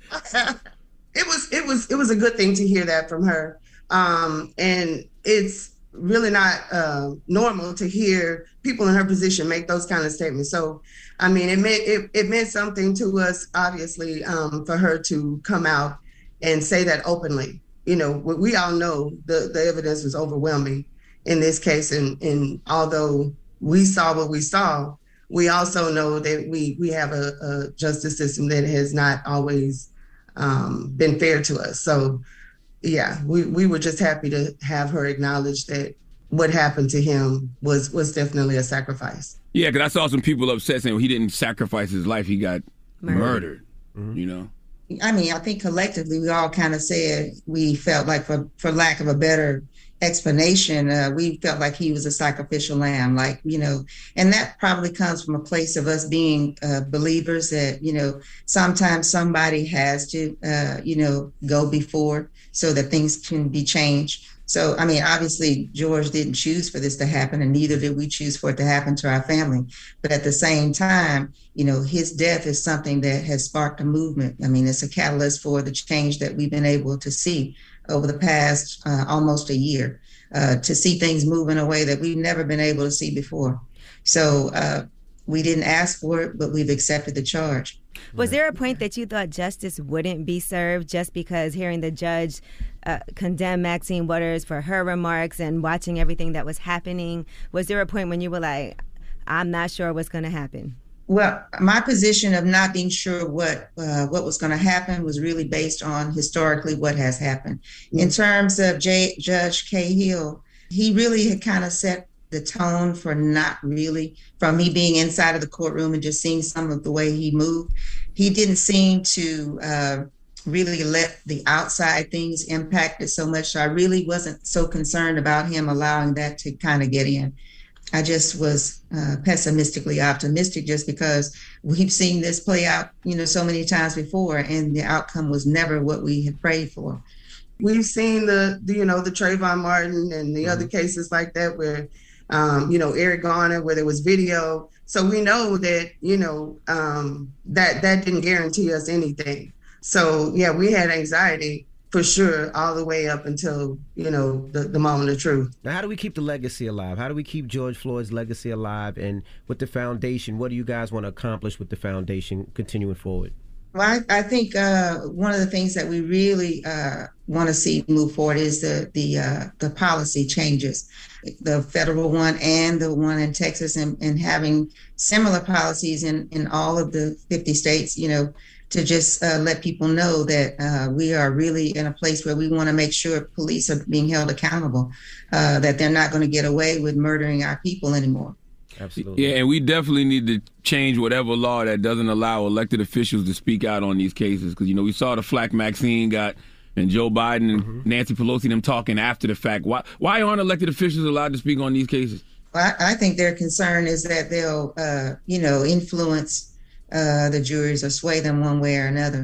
It was it was it was a good thing to hear that from her, um, and it's really not uh, normal to hear people in her position make those kind of statements. So, I mean, it meant it, it meant something to us, obviously, um, for her to come out and say that openly. You know, we all know the the evidence was overwhelming in this case, and and although we saw what we saw, we also know that we we have a, a justice system that has not always Um, been fair to us. So yeah, we, we were just happy to have her acknowledge that what happened to him was was definitely a sacrifice. Yeah, because I saw some people upset saying well, he didn't sacrifice his life, he got murdered, murdered mm-hmm. you know? I mean, I think collectively we all kind of said we felt like, for, for lack of a better explanation, uh, we felt like he was a sacrificial lamb, like, you know, and that probably comes from a place of us being uh, believers that, you know, sometimes somebody has to, uh, you know, go before so that things can be changed. So, I mean, obviously, George didn't choose for this to happen, and neither did we choose for it to happen to our family. But at the same time, you know, his death is something that has sparked a movement. I mean, it's a catalyst for the change that we've been able to see over the past uh, almost a year, uh, to see things move in a way that we've never been able to see before. So uh, we didn't ask for it, but we've accepted the charge. Was there a point that you thought justice wouldn't be served just because hearing the judge uh, condemn Maxine Waters for her remarks and watching everything that was happening? Was there a point when you were like, I'm not sure what's going to happen? Well, my position of not being sure what uh, what was going to happen was really based on historically what has happened. Mm-hmm. In terms of J- Judge Cahill, he really had kind of set the tone for not really, from me being inside of the courtroom and just seeing some of the way he moved. He didn't seem to uh, really let the outside things impact it so much. So I really wasn't so concerned about him allowing that to kind of get in. I just was uh, pessimistically optimistic just because we've seen this play out, you know, so many times before, and the outcome was never what we had prayed for. We've seen the, the you know, the Trayvon Martin and the mm-hmm. other cases like that where, um, you know, Eric Garner, where there was video. So we know that, you know, um, that that didn't guarantee us anything. So, yeah, we had anxiety for sure, all the way up until, you know, the, the moment of truth. Now, how do we keep the legacy alive? How do we keep George Floyd's legacy alive? And with the foundation, what do you guys want to accomplish with the foundation continuing forward? Well, I, I think uh, one of the things that we really uh, want to see move forward is the the uh, the policy changes, the federal one and the one in Texas, and, and having similar policies in, in all of the fifty states, you know, to just uh, let people know that uh, we are really in a place where we want to make sure police are being held accountable, uh, that they're not going to get away with murdering our people anymore. Absolutely. Yeah, and we definitely need to change whatever law that doesn't allow elected officials to speak out on these cases. Because, you know, we saw the flack Maxine got and Joe Biden and mm-hmm. Nancy Pelosi, them talking after the fact. Why, why aren't elected officials allowed to speak on these cases? Well, I, I think their concern is that they'll, uh, you know, influence uh, the juries or sway them one way or another.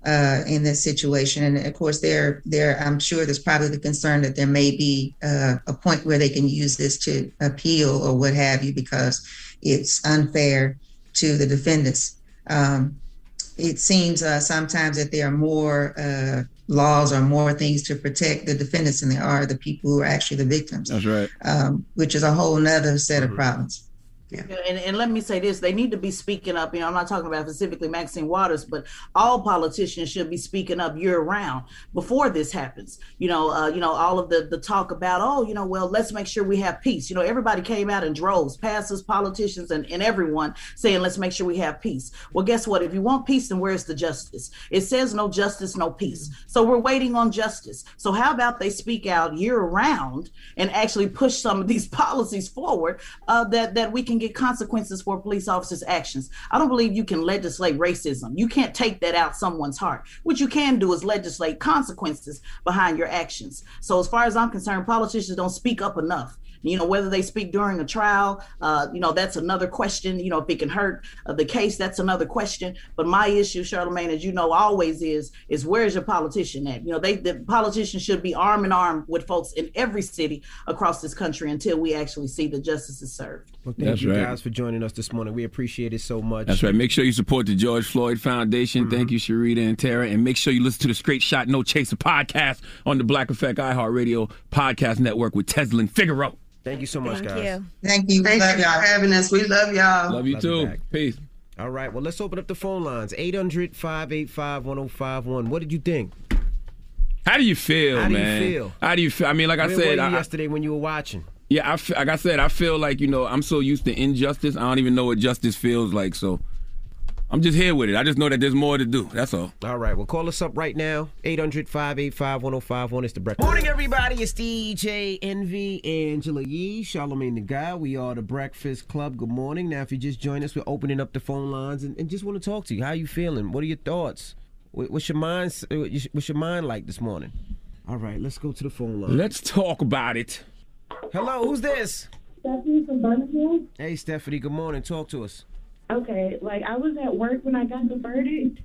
uh, in this situation. And of course, there, there, I'm sure there's probably the concern that there may be uh, a point where they can use this to appeal or what have you, because it's unfair to the defendants. Um, it seems uh, sometimes that there are more uh, laws or more things to protect the defendants than there are the people who are actually the victims. That's right. Um, which is a whole nother set mm-hmm. of problems. Yeah. And, and let me say this, they need to be speaking up. You know, I'm not talking about specifically Maxine Waters, but all politicians should be speaking up year round before this happens. You know, uh, you know, all of the, the talk about, oh, you know, well, let's make sure we have peace. You know, everybody came out in droves, pastors, politicians, and, and everyone saying, let's make sure we have peace. Well, guess what? If you want peace, then where's the justice? It says no justice, no peace. So we're waiting on justice. So how about they speak out year round and actually push some of these policies forward uh, that, that we can get consequences for police officers' actions. I don't believe you can legislate racism. You can't take that out someone's heart. What you can do is legislate consequences behind your actions. So as far as I'm concerned, politicians don't speak up enough. You know, whether they speak during a trial, uh, you know, that's another question. You know, if it can hurt uh, the case, that's another question. But my issue, Charlamagne, as you know, always is, is where's your politician at? You know, they the politicians should be arm in arm with folks in every city across this country until we actually see the justice is served. Well, thank That's you right. guys for joining us this morning. We appreciate it so much. That's right. Make sure you support the George Floyd Foundation. Mm-hmm. Thank you, Sharita and Tara. And make sure you listen to the Straight Shot No Chaser podcast on the Black Effect iHeartRadio podcast network with Teslin Figaro. Thank you so much, Thank guys. you. Thank you. Thank Love you for y'all. having us. We love y'all. Love you Love too. you back. Peace. All right, well, let's open up the phone lines. eight hundred, five eight five, one oh five one. What did you think? How do you feel, How do man? you feel? How do you feel? I mean, like I Where said, were you I, yesterday when you were watching? Yeah, I feel, like I said, I feel like, you know, I'm so used to injustice, I don't even know what justice feels like, so I'm just here with it. I just know that there's more to do. That's all. All right, well, call us up right now. eight hundred, five eight five, one oh five one. It's the Breakfast. Morning, everybody. It's D J Envy, Angela Yee, Charlamagne the Guy. We are the Breakfast Club. Good morning. Now, if you just joined us, we're opening up the phone lines and, and just want to talk to you. How you feeling? What are your thoughts? What's your mind? What's your mind like this morning? All right, let's go to the phone line. Let's talk about it. Hello, who's this? Stephanie from Birmingham. Hey, Stephanie. Good morning. Talk to us. Okay, like I was at work when I got the verdict,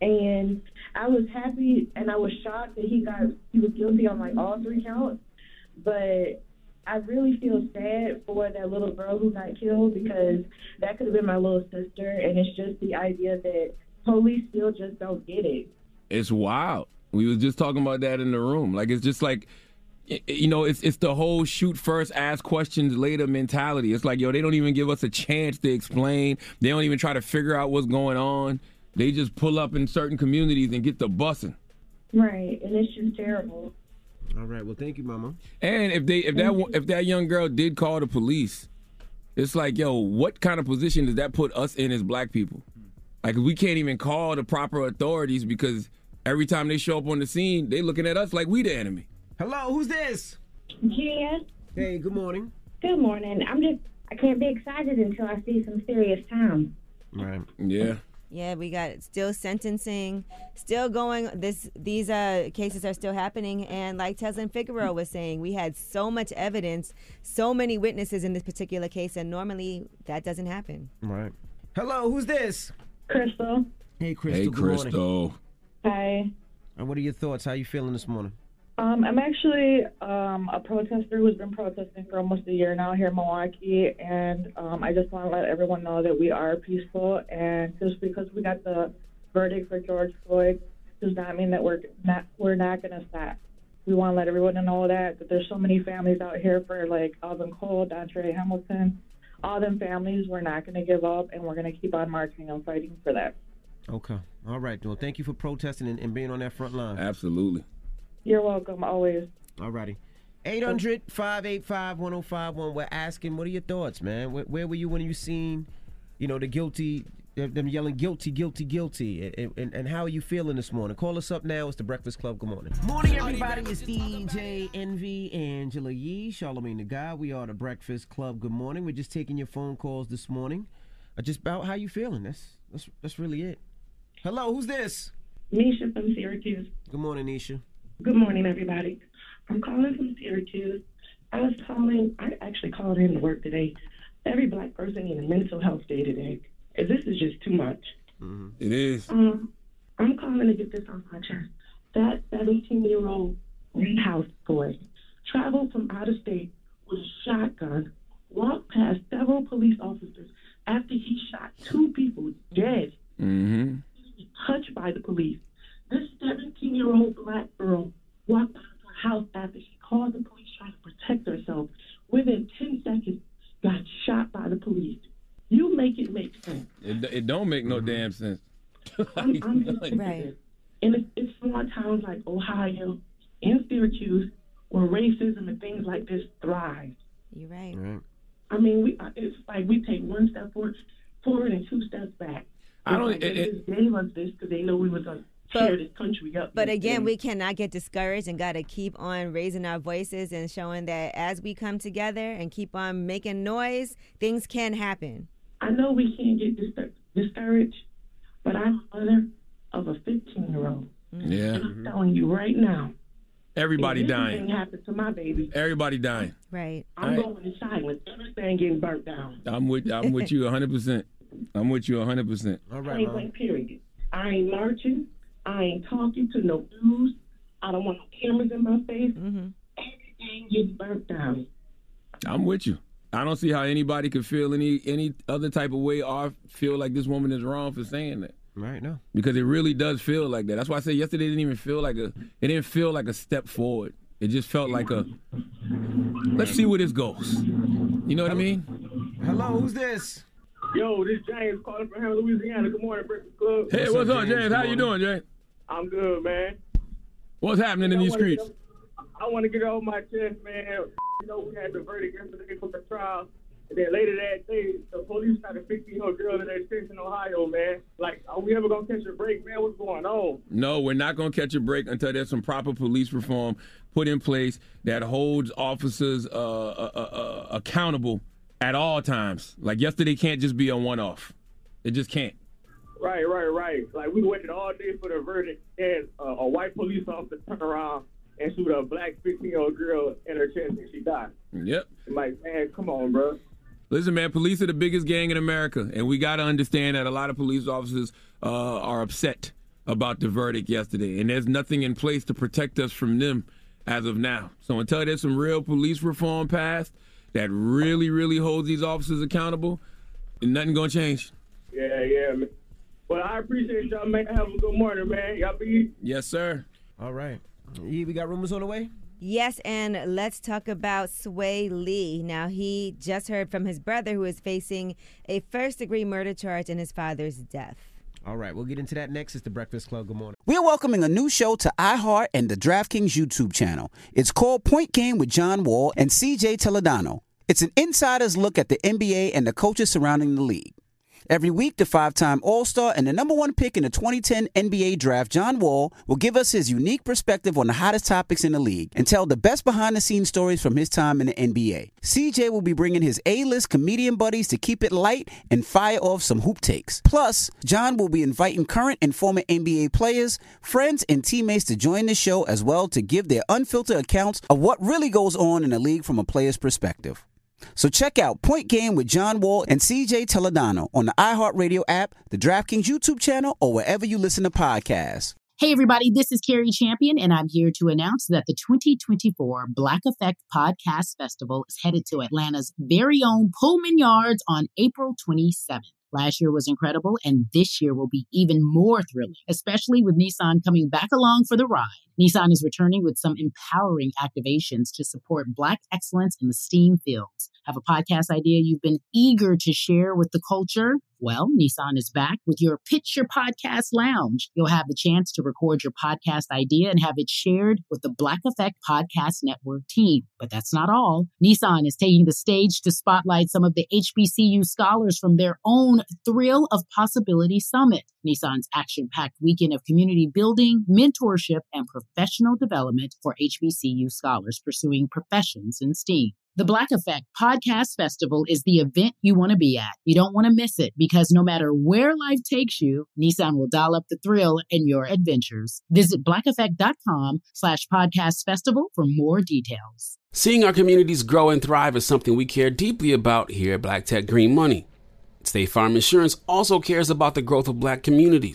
and I was happy and I was shocked that he got he was guilty on like all three counts. But I really feel sad for that little girl who got killed, because that could have been my little sister, and it's just the idea that police still just don't get it. It's wild. We was just talking about that in the room. Like, it's just like, you know, it's it's the whole shoot first, ask questions later mentality. It's like, yo, they don't even give us a chance to explain. They don't even try to figure out what's going on. They just pull up in certain communities and get the bussing. Right, and it's just terrible. All right, well, thank you, Mama. And if they if that if that young girl did call the police, it's like, yo, what kind of position does that put us in as black people? Like, we can't even call the proper authorities because every time they show up on the scene, they looking at us like we the enemy. Hello, who's this? Gia. Hey, good morning. Good morning. I'm just, I can't be excited until I see some serious time. Right. Yeah. Yeah, we got still sentencing, still going. This these uh, cases are still happening, and like Teslin Figaro was saying, we had so much evidence, so many witnesses in this particular case, and normally that doesn't happen. Right. Hello, who's this? Crystal. Hey, Crystal. Hey, good morning. Crystal. Hi. And what are your thoughts? How you feeling this morning? Um, I'm actually um, a protester who's been protesting for almost a year now here in Milwaukee, and um, I just want to let everyone know that we are peaceful, and just because we got the verdict for George Floyd does not mean that we're not we're not going to stop. We want to let everyone know that, that there's so many families out here for, like, Alvin Cole, Dontre Hamilton, all them families. We're not going to give up, and we're going to keep on marching and fighting for that. Okay. All right. Well, thank you for protesting and, and being on that front line. Absolutely. You're welcome, always. All righty. eight hundred, five eight five, one oh five one. We're asking, what are your thoughts, man? Where, where were you when you seen, you know, the guilty, them yelling guilty, guilty, guilty? And, and, and how are you feeling this morning? Call us up now. It's the Breakfast Club. Good morning. Morning, everybody. It's D J Envy, Angela Yee, Charlamagne the Guy. We are the Breakfast Club. Good morning. We're just taking your phone calls this morning. Uh, just about how you feeling. That's, that's, that's really it. Hello, who's this? Nisha from Syracuse. Good morning, Nisha. Good morning, everybody. I'm calling from Syracuse. I was calling, I actually called in to work today. Every black person needs a mental health day today. And this is just too much. Mm-hmm. It is. Um, I'm calling to get this on my chest. That seventeen-year-old house boy traveled from out of state with a shotgun, walked past several police officers after he shot two people dead, Mm-hmm. touched by the police. This seventeen-year-old black girl walked out of her house after she called the police trying to protect herself. Within ten seconds, got shot by the police. You make it make sense. It, it don't make no damn sense. I'm, I'm just right. And it's, it's small towns like Ohio and Syracuse where racism and things like this thrive. You're right. Right. I mean, we it's like we take one step forward, forward and two steps back. I don't. Like It, they it, just gave us this because they know we was gonna tear this country up. But again, we cannot get discouraged and got to keep on raising our voices and showing that as we come together and keep on making noise, things can happen. I know we can't get dis- discouraged, but I'm a mother of a fifteen-year-old. yeah. And I'm telling you right now, Everybody if dying. anything happens to my baby, Everybody dying. Right. I'm Right. going in silence. Everything getting burnt down. I'm with. I'm with you one hundred percent. I'm with you one hundred percent. All I right, ain't Mom. like period. I ain't marching. I ain't talking to no news. I don't want no cameras in my face. Mm-hmm. Everything gets burnt down. I'm with you. I don't see how anybody could feel any any other type of way or feel like this woman is wrong for saying that. Right now. Because it really does feel like that. That's why I said yesterday it didn't even feel like a it didn't feel like a step forward. It just felt like a let's see where this goes. You know what I mean? Hello, who's this? Yo, this James calling from Hammond, Louisiana. Good morning, Breakfast Club. Hey, what's, up, James? How you doing, James? I'm good, man. What's happening in I these wanna streets? get- I want to get it off my chest, man. You know, we had the verdict yesterday for the trial. And then later that day, the police shot a fifteen-year-old girl in that streets in Ohio, man. Like, are we ever going to catch a break, man? What's going on? No, we're not going to catch a break until there's some proper police reform put in place that holds officers uh, uh, uh, uh, accountable at all times. Like yesterday can't just be a one-off. It just can't. Right, right, right. Like, we waited all day for the verdict, and uh, a white police officer turned around and shoot a black fifteen-year-old girl in her chest, and she died. Yep. I'm like, man, come on, bro. Listen, man, police are the biggest gang in America, and we got to understand that a lot of police officers uh, are upset about the verdict yesterday, and there's nothing in place to protect us from them as of now. So until there's some real police reform passed that really, really holds these officers accountable, nothing going to change. Yeah, yeah, man. Well, I appreciate y'all, man. Have a good morning, man. Y'all be Yes, sir. All right. Yeah, we got rumors on the way? Yes, and let's talk about Sway Lee. Now, he just heard from his brother who is facing a first-degree murder charge in his father's death. All right, we'll get into that next. It's the Breakfast Club. Good morning. We're welcoming a new show to iHeart and the DraftKings YouTube channel. It's called Point Game with John Wall and C J Toledano. It's an insider's look at the N B A and the coaches surrounding the league. Every week, the five-time All-Star and the number one pick in the twenty ten N B A draft, John Wall, will give us his unique perspective on the hottest topics in the league and tell the best behind-the-scenes stories from his time in the N B A. C J will be bringing his A-list comedian buddies to keep it light and fire off some hoop takes. Plus, John will be inviting current and former N B A players, friends, and teammates to join the show as well to give their unfiltered accounts of what really goes on in the league from a player's perspective. So check out Point Game with John Wall and C J Toledano on the iHeartRadio app, the DraftKings YouTube channel, or wherever you listen to podcasts. Hey, everybody, this is Carrie Champion, and I'm here to announce that the twenty twenty-four Black Effect Podcast Festival is headed to Atlanta's very own Pullman Yards on April twenty-seventh. Last year was incredible, and this year will be even more thrilling, especially with Nissan coming back along for the ride. Nissan is returning with some empowering activations to support Black excellence in the STEAM fields. Have a podcast idea you've been eager to share with the culture? Well, Nissan is back with your Pitch Your Podcast Lounge. You'll have the chance to record your podcast idea and have it shared with the Black Effect Podcast Network team. But that's not all. Nissan is taking the stage to spotlight some of the H B C U scholars from their own Thrill of Possibility Summit, Nissan's action-packed weekend of community building, mentorship, and professional development for H B C U scholars pursuing professions in STEAM. The Black Effect Podcast Festival is the event you want to be at. You don't want to miss it because no matter where life takes you, Nissan will dial up the thrill in your adventures. Visit blackeffect.com slash podcast festival for more details. Seeing our communities grow and thrive is something we care deeply about here at Black Tech Green Money. State Farm Insurance also cares about the growth of Black communities.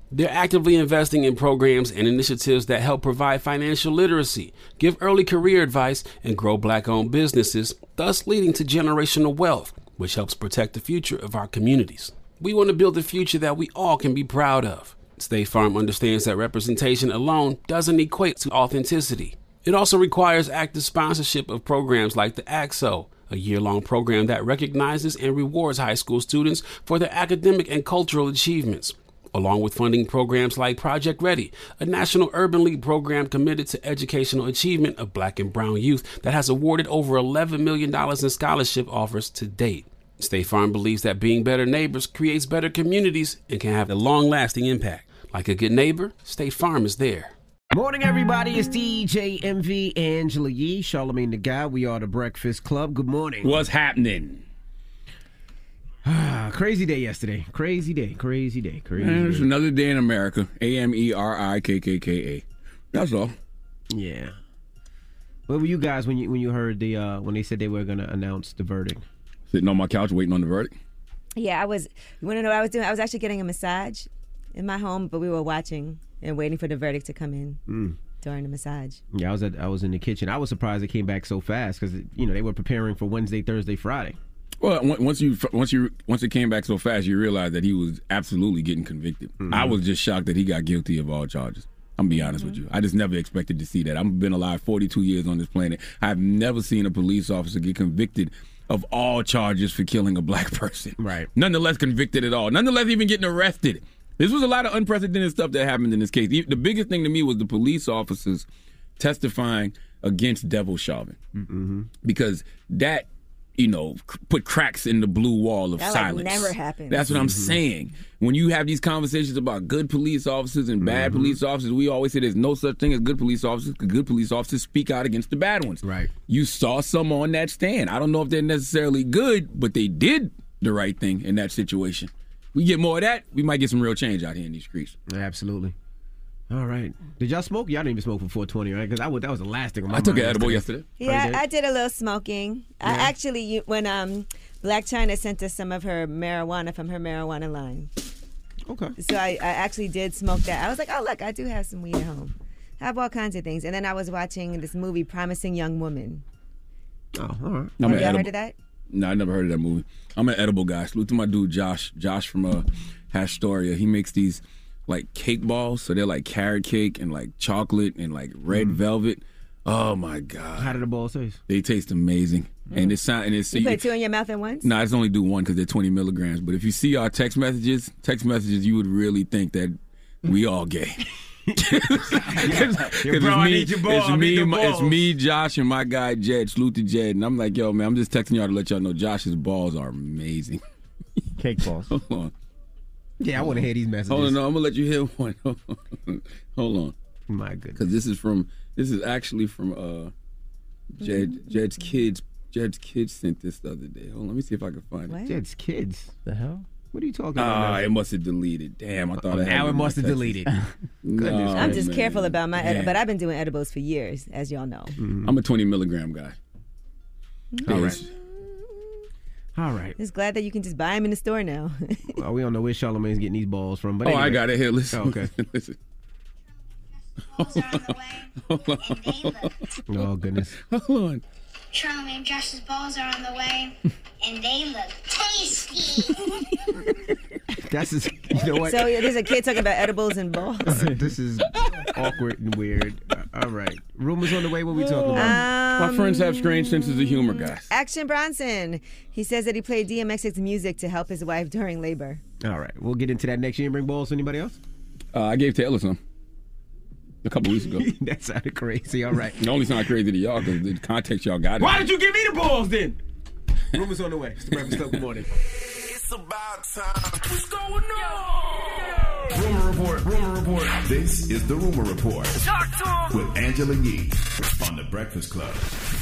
They're actively investing in programs and initiatives that help provide financial literacy, give early career advice, and grow Black-owned businesses, thus leading to generational wealth, which helps protect the future of our communities. We want to build a future that we all can be proud of. State Farm understands that representation alone doesn't equate to authenticity. It also requires active sponsorship of programs like the A X O, a year-long program that recognizes and rewards high school students for their academic and cultural achievements, along with funding programs like Project Ready, a National Urban League program committed to educational achievement of Black and brown youth that has awarded over eleven million dollars in scholarship offers to date. State Farm believes that being better neighbors creates better communities and can have a long-lasting impact. Like a good neighbor, State Farm is there. Morning, everybody. It's D J M V, Angela Yee, Charlamagne the Guy. We are the Breakfast Club. Good morning. What's happening? Crazy day yesterday. Crazy day. Crazy day. Crazy Man, day. it's another day in America. A M E R I K K K A. That's all. Yeah. Where were you guys when you when you heard the uh, when they said they were going to announce the verdict? Sitting on my couch waiting on the verdict. Yeah, I was. You want to know what I was doing? I was actually getting a massage in my home, but we were watching and waiting for the verdict to come in Mm. during the massage. Yeah, I was at, I was in the kitchen. I was surprised it came back so fast because you know they were preparing for Wednesday, Thursday, Friday. Well, on- once you once you once it came back so fast, you realized that he was absolutely getting convicted. Mm-hmm. I was just shocked that he got guilty of all charges. I'm gonna be honest with you. I just never expected to see that. I've been alive forty-two years on this planet. I've never seen a police officer get convicted of all charges for killing a black person. Right. Nonetheless convicted at all. Nonetheless even getting arrested. This was a lot of unprecedented stuff that happened in this case. The biggest thing to me was the police officers testifying against Devil Chauvin. Mm-hmm. Because that, you know, put cracks in the blue wall of That, like, silence. never happened. That's what I'm saying. When you have these conversations about good police officers and bad Mm-hmm. police officers, we always say there's no such thing as good police officers because good police officers speak out against the bad ones. Right. You saw some on that stand. I don't know if they're necessarily good, but they did the right thing in that situation. We get more of that, we might get some real change out here in these streets. Absolutely. All right. Did y'all smoke? Y'all didn't even smoke for four twenty, right? Because I would, that was the last thing on my I took mind an edible yesterday. Yeah, Oh, I did a little smoking. I Yeah. actually, you- when um, Black China sent us some of her marijuana from her marijuana line. Okay. So I, I actually did smoke that. I was like, oh, look, I do have some weed at home. I have all kinds of things. And then I was watching this movie, Promising Young Woman. Oh, all right. I'm Have an y'all edible- heard of that? No, I never heard of that movie. I'm an edible guy. Salute to my dude Josh. Josh from uh, Hastoria. He makes these like cake balls. So they're like carrot cake and like chocolate and like red velvet. Oh my God. How did the balls taste? They taste amazing. And it's and it's You put two in your mouth at once? No, I just only do one because they're twenty milligrams. But if you see our text messages, text messages, you would really think that we all gay. Because Yo, bro, I need your ball. it's I need me, the my- it's balls. me, Josh, and my guy Jed. Salute to Jed, and I'm like, yo, man, I'm just texting y'all to let y'all know Josh's balls are amazing. Cake balls. Hold on. Yeah, I want to hear these messages. Hold on, no, I'm gonna let you hear one. Hold on. My goodness. Because this is from this is actually from uh Jed Jed's kids. Jed's kids sent this the other day. Hold on, let me see if I can find it. Jed's kids? The hell? What are you talking Ah, about? it must have deleted. Damn, I thought Oh, I had now in it my must have text. deleted. No, I'm just man. careful about my edible, Man. but I've been doing edibles for years, as y'all know. I'm a twenty milligram guy. All Yes. right. All right. Just glad that you can just buy them in the store now. Well, we don't know where Charlamagne's getting these balls from. But Oh, anyway. I got it here. Listen. Oh, okay. Listen. Hold on. Oh, goodness. Hold on. Charlie and Josh's balls are on the way, and they look tasty. That's just, you know what? So there's a kid talking about edibles and balls. This is awkward and weird. Uh, all right. Rumors on the way. What we talking about? My friends have strange senses of humor, guys. Action Bronson. He says that he played D M X's music to help his wife during labor. All right. We'll get into that next year and bring balls to anybody else? Uh, I gave Taylor some a couple weeks ago. That sounded crazy. All right. It only sounded crazy to y'all because the context y'all got it. Why did you give me the balls then? Rumors on the way. It's the Breakfast Club. Good morning. It's about time. What's going on? Rumor report. Rumor report. This is the Rumor Report Talk to him. with Angela Yee on the Breakfast Club.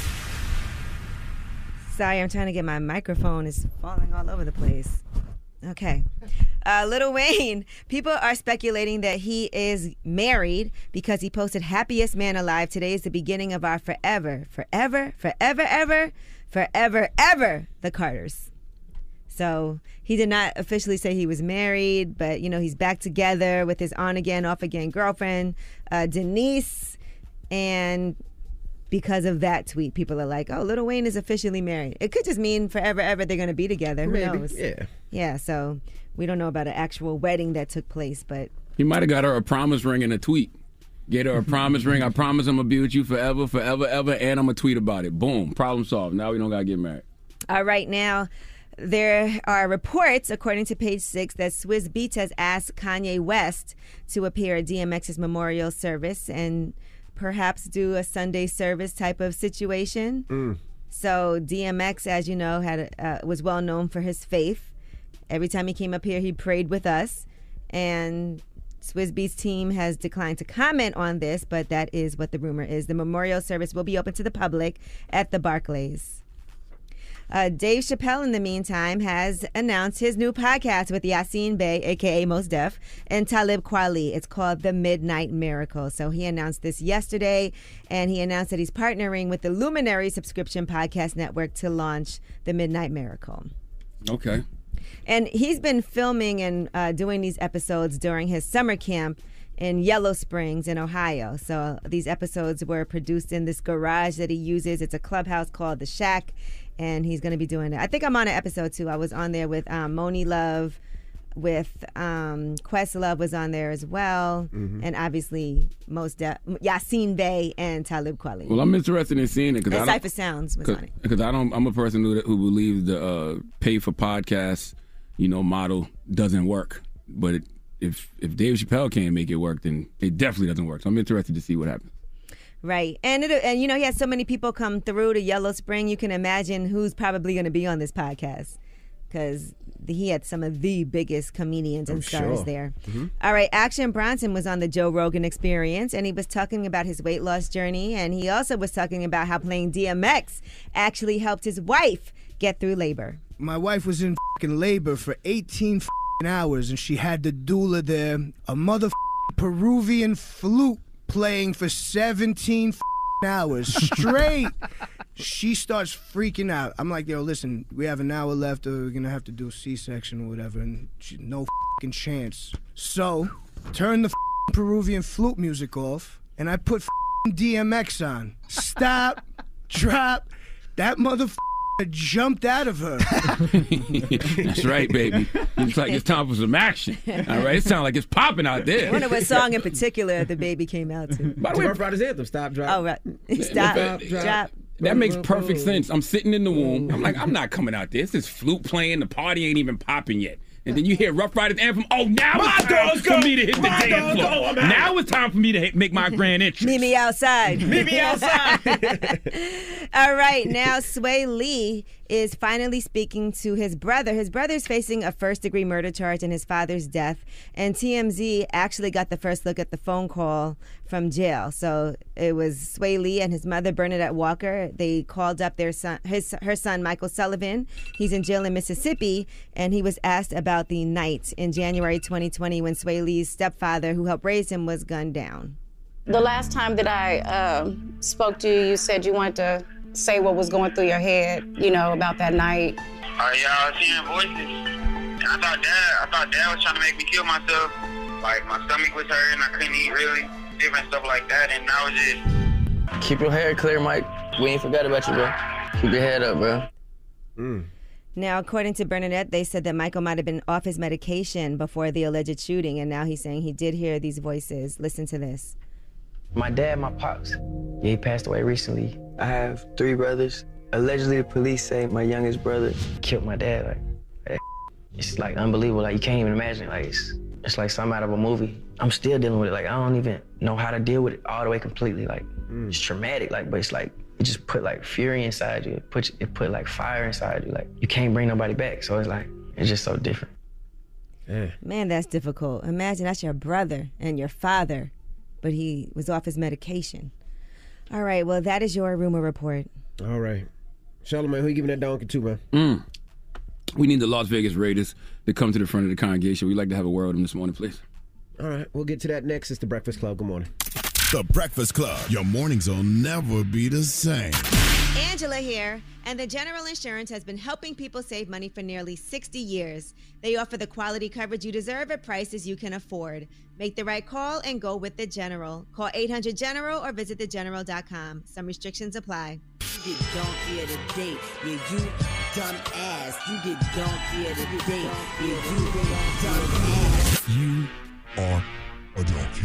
Sorry, I'm trying to get my microphone. It's falling all over the place. Okay. Uh, Lil Wayne, people are speculating that he is married because he posted happiest man alive. Today is the beginning of our forever, forever, forever, ever, forever, ever, the Carters. So he did not officially say he was married, but, you know, he's back together with his on-again, off-again girlfriend, uh, Denise. And because of that tweet, people are like, oh, Lil Wayne is officially married. It could just mean forever, ever they're going to be together. Who Maybe, knows? yeah. Yeah, so we don't know about an actual wedding that took place, but... He might have got her a promise ring in a tweet. Get her a promise ring. I promise I'm going to be with you forever, forever, ever, and I'm going to tweet about it. Boom. Problem solved. Now we don't got to get married. All right, now... There are reports, according to Page Six, that Swizz Beatz has asked Kanye West to appear at D M X's memorial service and perhaps do a Sunday service type of situation. Mm. So D M X, as you know, had uh, was well known for his faith. Every time he came up here, he prayed with us. And Swizz Beatz team has declined to comment on this, but that is what the rumor is. The memorial service will be open to the public at the Barclays. Uh, Dave Chappelle, in the meantime, has announced his new podcast with Yasin Bey, a k a. Mos Def, and Talib Kweli. It's called The Midnight Miracle. So he announced this yesterday, and he announced that he's partnering with the Luminary subscription podcast network to launch The Midnight Miracle. Okay. And he's been filming and uh, doing these episodes during his summer camp in Yellow Springs in Ohio. So these episodes were produced in this garage that he uses. It's a clubhouse called The Shack. And he's going to be doing it. I think I'm on an episode two. I was on there with um, Moni Love, with um, Questlove was on there as well, Mhm. and obviously most De- Yasin Bey and Talib Kweli. Well, I'm interested in seeing it And because Cypher Sounds was on it. Because I don't. I'm a person who who believes the uh, pay for podcasts, you know, model doesn't work. But it, if if Dave Chappelle can't make it work, then it definitely doesn't work. So I'm interested to see what happens. Right, and it, and you know he has so many people come through to Yellow Spring. You can imagine who's probably going to be on this podcast because he had some of the biggest comedians and I'm stars sure. there. Mhm. All right, Action Bronson was on the Joe Rogan Experience, and he was talking about his weight loss journey, and he also was talking about how playing D M X actually helped his wife get through labor. My wife was in fucking labor for eighteen fucking hours, and she had the doula there, a mother Peruvian flute playing for seventeen hours straight. She starts freaking out. I'm like, yo, listen, we have an hour left, or we're gonna have to do a C-section or whatever, and she, no fucking chance. So, turn the Peruvian flute music off, and I put D M X on. Stop, drop, that motherfucker jumped out of her. That's right, baby. It's like it's time for some action. All right, it sounds like it's popping out I there. wonder what song in particular the baby came out to. By the way, Rough Riders anthem. Stop, drop. Oh, right. Stop, Drop, drop. drop. That makes perfect sense. I'm sitting in the womb. I'm like, I'm not coming out there. It's this flute playing. The party ain't even popping yet. And then you hear Rough Riders anthem. Oh, now My it's time dogs for go. me to hit the My dance dogs floor. go. I'm out. Now it's time for me to hit, make my grand entrance. Meet me outside. Meet me outside. All right, now Sway Lee is finally speaking to his brother. His brother's facing a first-degree murder charge in his father's death, and T M Z actually got the first look at the phone call from jail. So it was Sway Lee and his mother, Bernadette Walker. They called up their son, his her son, Michael Sullivan. He's in jail in Mississippi, and he was asked about the night in January twenty twenty when Sway Lee's stepfather, who helped raise him, was gunned down. The last time that I um, spoke to you, you said you wanted to say what was going through your head, you know, about that night. Uh, yeah, I was hearing voices. And I thought dad, I thought dad was trying to make me kill myself. Like my stomach was hurting, I couldn't eat really, different stuff like that. And I was just. Keep your head clear, Mike. We ain't forgot about you, bro. Keep your head up, bro. Mm. Now, according to Bernadette, they said that Michael might have been off his medication before the alleged shooting, and now he's saying he did hear these voices. Listen to this. My dad, my pops, yeah, he passed away recently. I have three brothers. Allegedly, the police say my youngest brother killed my dad. Like, that, it's like unbelievable. Like, you can't even imagine. Like, it's, it's like something out of a movie. I'm still dealing with it. Like, I don't even know how to deal with it all the way completely. Like, mm. It's traumatic. Like, but it's like it just put like fury inside you. It put it put like fire inside you. Like, you can't bring nobody back. So it's like it's just so different. Yeah. Man, that's difficult. Imagine that's your brother and your father, but he was off his medication. All right, well, that is your rumor report. All right. Charlamagne, who you giving that donkey to, man? Mm. We need the Las Vegas Raiders to come to the front of the congregation. We'd like to have a word with them this morning, please. All right, we'll get to that next. It's The Breakfast Club. Good morning. The Breakfast Club. Your mornings will never be the same. Angela here, and the General Insurance has been helping people save money for nearly sixty years. They offer the quality coverage you deserve at prices you can afford. Make the right call and go with the General. Call eight hundred General or visit the general dot com. Some restrictions apply. You get donkey of the day, yeah, you dumb ass. You get donkey of the day, yeah, you dumb ass. You are a donkey.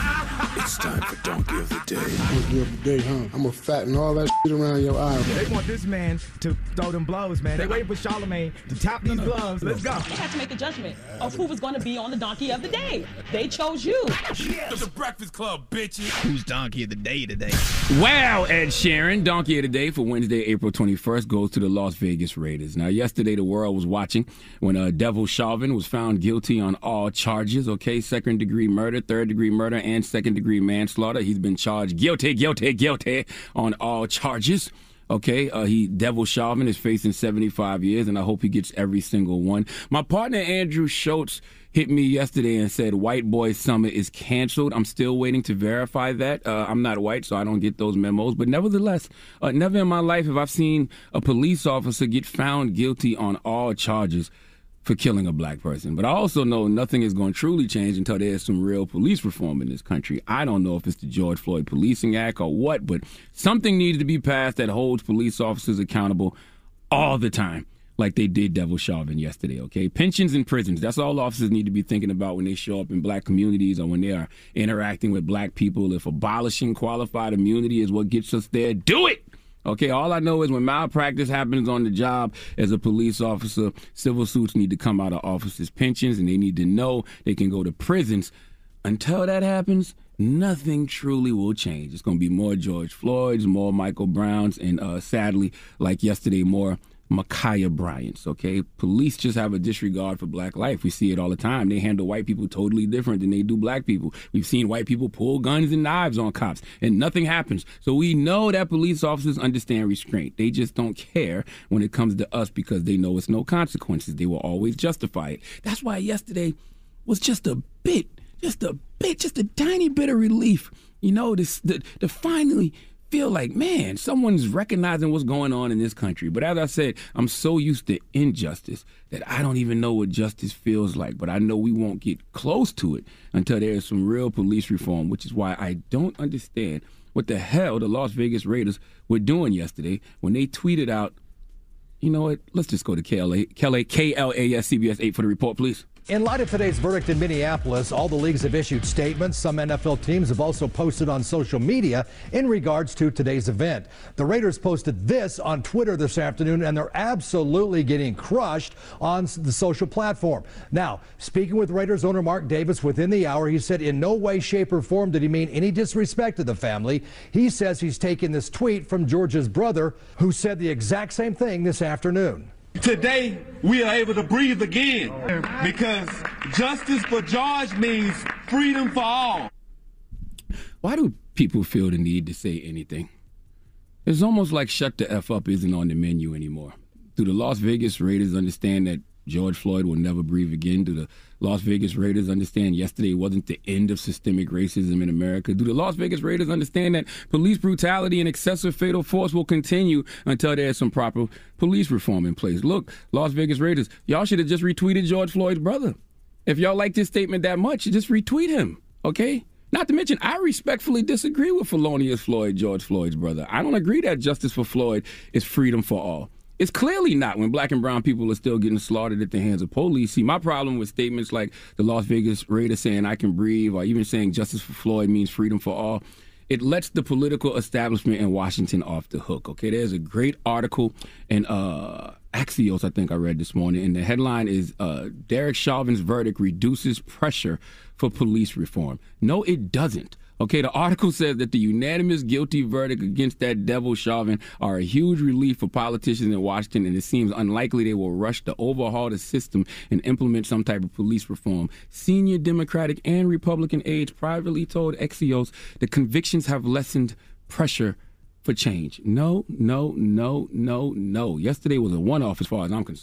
It's time for Donkey of the Day. Donkey of the Day, huh? I'm gonna fatten all that shit around your eye. They want this man to throw them blows, man. They waiting for Charlamagne to tap these gloves. Let's go. They had to make a judgment of who was going to be on the Donkey of the Day. They chose you. It's the Breakfast Club, bitches. Who's Donkey of the Day today? Wow, Ed Sheeran, Donkey of the Day for Wednesday, April twenty-first, goes to the Las Vegas Raiders. Now, yesterday the world was watching when uh, Devil Chauvin was found guilty on all charges, okay? Second-degree murder, third-degree murder, and second-degree manslaughter. He's been charged guilty, guilty, guilty on all charges. Okay, uh, he Devil Chauvin is facing seventy-five years, and I hope he gets every single one. My partner Andrew Schultz hit me yesterday and said White Boy Summit is canceled. I'm still waiting to verify that. Uh, I'm not white, so I don't get those memos. But nevertheless, uh, never in my life have I seen a police officer get found guilty on all charges for killing a black person. But I also know nothing is going to truly change until there's some real police reform in this country. I don't know if it's the George Floyd Policing Act or what, but something needs to be passed that holds police officers accountable all the time, like they did Devil Chauvin yesterday, okay? Pensions in prisons, that's all officers need to be thinking about when they show up in black communities or when they are interacting with black people. If abolishing qualified immunity is what gets us there, do it! Okay, all I know is when malpractice happens on the job as a police officer, civil suits need to come out of officers' pensions, and they need to know they can go to prisons. Until that happens, nothing truly will change. It's going to be more George Floyds, more Michael Browns, and uh, sadly, like yesterday, more Ma'Khia Bryant's, okay? Police just have a disregard for black life. We see it all the time. They handle white people totally different than they do black people. We've seen white people pull guns and knives on cops, and nothing happens. So we know that police officers understand restraint. They just don't care when it comes to us because they know it's no consequences. They will always justify it. That's why yesterday was just a bit, just a bit, just a tiny bit of relief. You know, this, the, the finally feel like, man, someone's recognizing what's going on in this country. But as I said, I'm so used to injustice that I don't even know what justice feels like. But I know we won't get close to it until there is some real police reform, which is why I don't understand what the hell the Las Vegas Raiders were doing yesterday when they tweeted out, you know what, let's just go to K L A, K L A S C B S eight for the report, please. In light of today's verdict in Minneapolis, all the leagues have issued statements. Some N F L teams have also posted on social media in regards to today's event. The Raiders posted this on Twitter this afternoon, and they're absolutely getting crushed on the social platform. Now, speaking with Raiders owner Mark Davis within the hour, he said in no way, shape, or form did he mean any disrespect to the family. He says he's taken this tweet from George's brother, who said the exact same thing this afternoon. Today, we are able to breathe again because justice for George means freedom for all. Why do people feel the need to say anything? It's almost like shut the F up isn't on the menu anymore. Do the Las Vegas Raiders understand that George Floyd will never breathe again? Do the Las Vegas Raiders understand yesterday wasn't the end of systemic racism in America? Do the Las Vegas Raiders understand that police brutality and excessive fatal force will continue until there's some proper police reform in place? Look, Las Vegas Raiders, y'all should have just retweeted George Floyd's brother. If y'all like this statement that much, just retweet him, okay? Not to mention, I respectfully disagree with Felonious Floyd, George Floyd's brother. I don't agree that justice for Floyd is freedom for all. It's clearly not when black and brown people are still getting slaughtered at the hands of police. See, my problem with statements like the Las Vegas Raiders saying I can breathe or even saying justice for Floyd means freedom for all, it lets the political establishment in Washington off the hook, okay? There's a great article in uh, Axios, I think I read this morning, and the headline is uh, Derek Chauvin's verdict reduces pressure for police reform. No, it doesn't. Okay, the article says that the unanimous guilty verdict against that Devil Chauvin are a huge relief for politicians in Washington, and it seems unlikely they will rush to overhaul the system and implement some type of police reform. Senior Democratic and Republican aides privately told Axios the convictions have lessened pressure for change. No, no, no, no, no. Yesterday was a one-off as far as I'm concerned.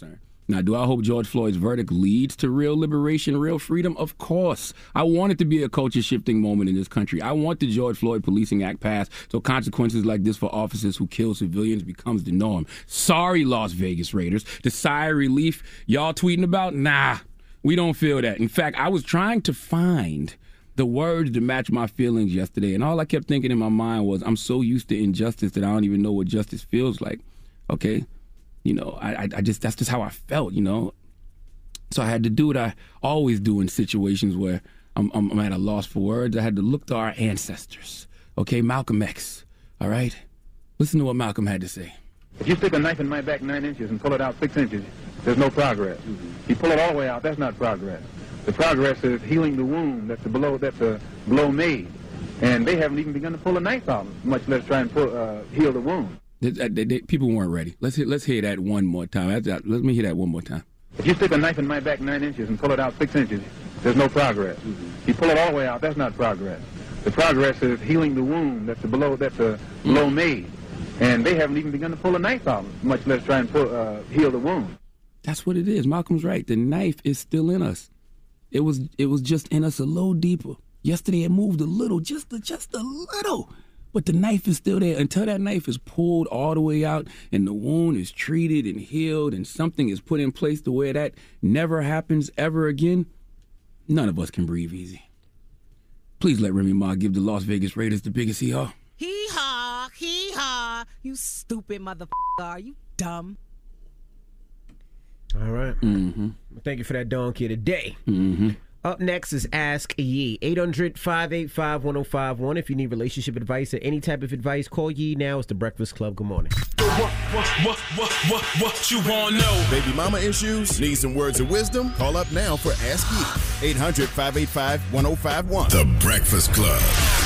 Now, do I hope George Floyd's verdict leads to real liberation, real freedom? Of course. I want it to be a culture-shifting moment in this country. I want the George Floyd Policing Act passed so consequences like this for officers who kill civilians becomes the norm. Sorry, Las Vegas Raiders. The sigh of relief y'all tweeting about? Nah, we don't feel that. In fact, I was trying to find the words to match my feelings yesterday, and all I kept thinking in my mind was, I'm so used to injustice that I don't even know what justice feels like. Okay? You know, I, I just, that's just how I felt, you know. So I had to do what I always do in situations where I'm, I'm, I'm at a loss for words. I had to look to our ancestors. Okay, Malcolm X, all right? Listen to what Malcolm had to say. If you stick a knife in my back nine inches and pull it out six inches, there's no progress. You pull it all the way out, that's not progress. The progress is healing the wound that the blow, that the blow made. And they haven't even begun to pull a knife out, much less try and pull, uh, heal the wound. They, they, they, people weren't ready. Let's hear, let's hear that one more time. Let me hear that one more time. If you stick a knife in my back nine inches and pull it out six inches, there's no progress. You pull it all the way out, that's not progress. The progress is healing the wound that the blow, that the blow made. And they haven't even begun to pull a knife out, much less try and pull, uh, heal the wound. That's what it is. Malcolm's right. The knife is still in us. It was it was just in us a little deeper. Yesterday it moved a little, just a, just a little. But the knife is still there. Until that knife is pulled all the way out and the wound is treated and healed and something is put in place to where that never happens ever again, none of us can breathe easy. Please let Remy Ma give the Las Vegas Raiders the biggest hee-haw. Hee-haw, hee-haw. You stupid motherfucker. Are you dumb? All right. Mm-hmm. Thank you for that donkey today. Mm-hmm. Up next is Ask Yee. eight hundred, five eight five, one oh five one. If you need relationship advice or any type of advice, call Yee now. It's the Breakfast Club. Good morning. What, what, what, what, what, what you want to know? Baby mama issues? Need some words of wisdom? Call up now for Ask Yee. eight hundred, five eight five, one oh five one. The Breakfast Club.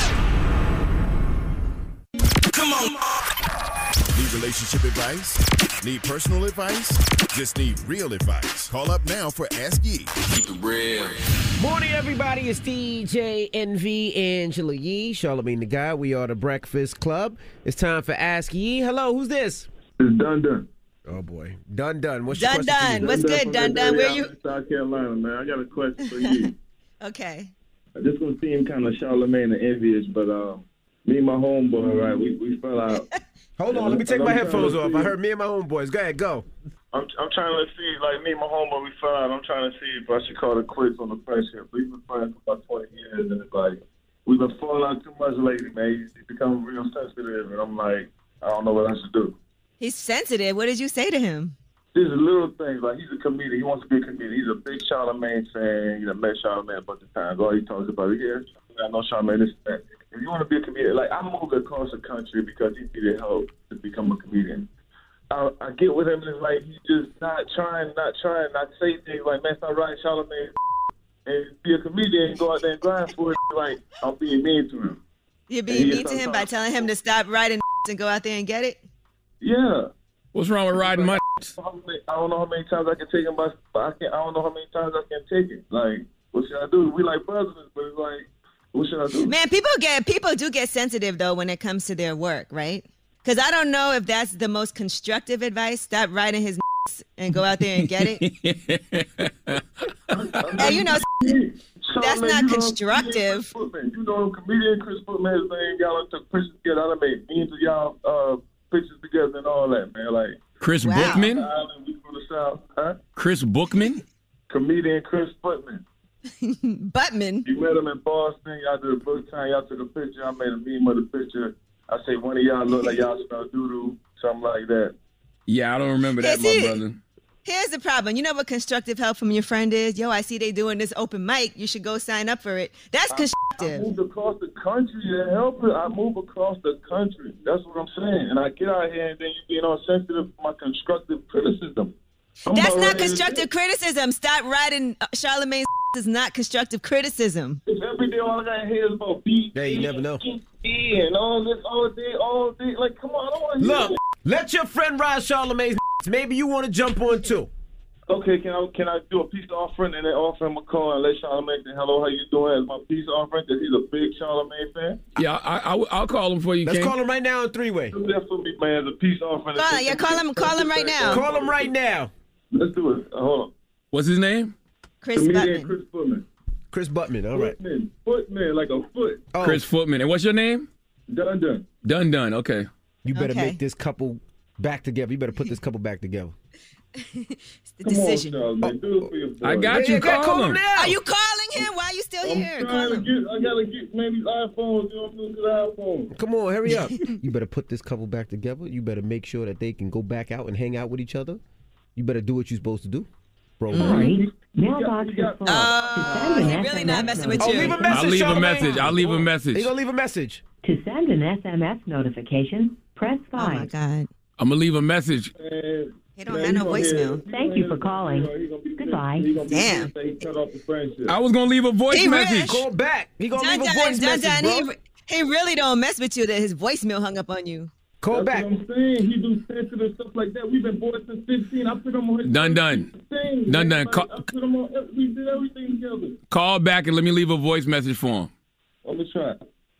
Come on. Need relationship advice? Need personal advice? Just need real advice. Call up now for Ask Yee. Keep it real. Morning, everybody. It's D J N V, Angela Yee, Charlamagne the Guy. We are the Breakfast Club. It's time for Ask Yee. Hello, who's this? It's Dun Dun. Oh, boy. Dun Dun. What's Dun your question Dun. for you? What's good, Dun Dun? Where you? South Carolina, man. I got a question for you. Okay. This gonna seem kind of Charlamagne and envious, but uh, me and my homeboy, right? We we fell out. Hold on, let me take my headphones off. I heard me and my homeboys. Go ahead, go. I'm I'm trying to see, like me and my homeboy, we fell out. I'm trying to see if I should call it quits on the friendship. We've been friends for about twenty years, and it's like we've been falling out too much lately, man. He's become real sensitive, and I'm like, I don't know what I should do. He's sensitive. What did you say to him? These are little things. Like, he's a comedian. He wants to be a comedian. He's a big Charlamagne fan. You know, met Charlamagne a bunch of times. All he talks about is, yeah, I know Charlamagne, this and that. If you want to be a comedian, like, I moved across the country because he needed help to become a comedian. I, I get with him, and it's like he's just not trying, not trying, not say things like, man, stop writing Charlamagne and be a comedian and go out there and grind for it. Like, I'm being mean to him. You're being mean to him by telling him to stop writing and go out there and get it? Yeah. What's wrong with riding my? I don't know how many times I can take him, but I can't. I don't know how many times I can take it. Like, what should I do? We like brothers, but it's like, what should I do? Man, people get people do get sensitive though when it comes to their work, right? Because I don't know if that's the most constructive advice. Stop riding his and go out there and get it. And you know, that's not constructive. You know, comedian Chris Footman, his name, y'all took pictures together. I made memes of y'all uh, pictures together and all that, man. Like Chris wow. Bookman. We from the South, huh? Chris Bookman. Comedian Chris Footman. Buttman. You met him in Boston. Y'all did a book time. Y'all took a picture. I made a meme of the picture. I say one of y'all look like y'all smell doo-doo, something like that. Yeah, I don't remember that, my brother. Here's the problem. You know what constructive help from your friend is? Yo, I see they doing this open mic. You should go sign up for it. That's constructive. I, I moved across the country to help it. I move across the country. That's what I'm saying. And I get out here and then you being all sensitive for my constructive criticism. I'm That's not constructive criticism. Stop writing uh, Charlamagne's is not constructive criticism. It's every day all I got to hear is about beat. Yeah, you never know. And all this all day, all day. Like, come on, I don't want to hear Look, let your friend ride Charlamagne's. Maybe you want to jump on too. Okay, can I can I do a peace offering and then offer him a call and let Charlamagne say hello, how you doing as my peace offering because he's a big Charlamagne fan? Yeah, I, I, I'll call him for you, Let's King. call him right now in three-way. Do that for me, man, as a peace offering. Call, yeah, call him, call him right now. Call him right now. Let's do it. Uh, hold on. What's his name? Chris Comedian Buttman. Chris Footman. Chris Buttman. All right. Footman. Footman, like a foot. Oh. Chris Footman. And what's your name? Dun dun. Dun Dun. Okay. You better Okay. make this couple back together. You better put this couple back together. It's the Come decision. on, Charles, man. Do it for your boy. I got Yeah, you. yeah, Call, call him. him now. Are you calling him? Why are you still I'm here? trying Call to him. get. I gotta get maybe iPhones. You know, to the iPhone. Come on, hurry up. You better put this couple back together. You better make sure that they can go back out and hang out with each other. You better do what you're supposed to do. Bro, Sorry, mailbox is full. Oh, to he send an really S M S not messing with Oh, you. leave a message. I'll leave a Charlamagne. message. I'll leave a message. He gonna leave a message. To send an S M S notification, press Oh my five. God. I'm gonna leave a message. Man, He don't have no voicemail. Thank you for calling. Goodbye. Damn. He cut off the friendship. I was gonna leave a voice He message. rich. Call back. He gonna Dun leave a Dun, voice Dun message, Dun, bro. he, he really don't mess with you that his voicemail hung up on you. Call That's back. what I'm saying. He do sensitive stuff like that. We've been boys since fifteen. I put him on his Dun Dun. thing. Dun man. Dun. Like, Call, I put him on. We did everything together. call back and let me leave a voice message for him. I'm gonna try.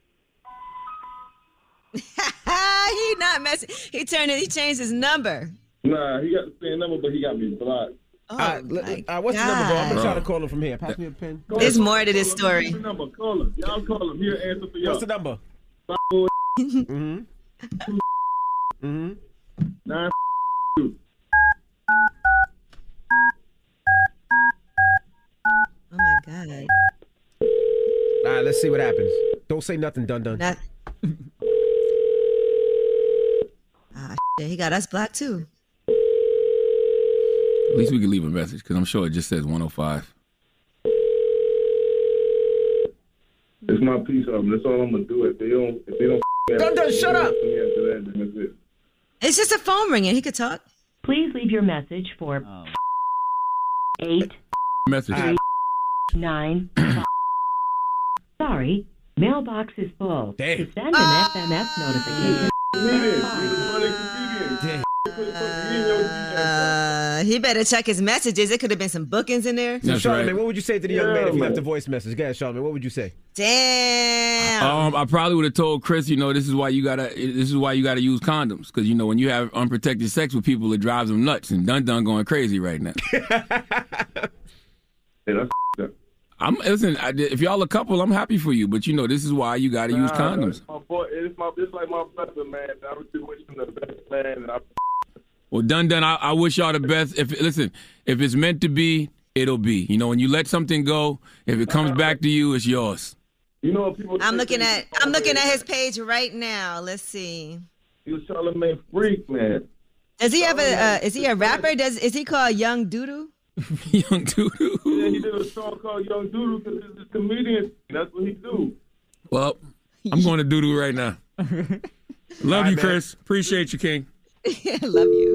he not messing. He turned it. He changed his number. Nah, he got the same number, but he got me blocked. Oh, All right, let- my all right, what's the number, bro? I'm gonna God. try to call him from here. Pass me a pen. There's more to this story. What's the number? Call him. Y'all call him. He'll answer for y'all. What's the number? Five, Mm-hmm. Mm-hmm. nine, two. Oh my God. All right, let's see what happens. Don't say nothing, Dun Dun. Not. Ah, shit, he got us blocked too. At least we can leave a message because I'm sure it just says one oh five. It's my piece of them. That's all I'm gonna do. If they don't, if they don't, Dun Dun, shut up. After that, then that's it. It's just a phone ringing. He could talk. Please leave your message for eight Message. All right. nine. five. Sorry, mailbox is full. Damn. To send an S M S notification, Comedian. press He's a five. funny comedian. Uh, he better check his messages. It could have been some bookings in there. So, That's Charlamagne, right. what would you say to the young Yeah, man if he man. left a voice message? Go ahead, Charlamagne. What would you say? Damn. Um, I probably would have told Chris, you know, this is why you gotta, this is why you gotta use condoms, because you know when you have unprotected sex with people, it drives them nuts. And Dun Dun going crazy right now. Yeah, that's up. I'm listen. I, if y'all a couple, I'm happy for you, but you know this is why you gotta use Nah, condoms. it's my boy. It's my. It's like my brother, man. I would just wish him the best, man. And I, Well, Dun Dun, I, I wish y'all the best. If listen, if it's meant to be, it'll be. You know, when you let something go, if it comes back to you, it's yours. you know, people. I'm say looking things at I'm looking at Charlamagne- his page right now. Let's see. He was Charlamagne freak, man. Does he have a uh, is he a rapper? Does is he called Young Doodoo? Young Doodoo. Yeah, he did a song called Young Doodoo because he's a comedian. That's what he do. Well, I'm going to Doodoo right now. Love right, you, man. Chris. Appreciate you, King. I love you.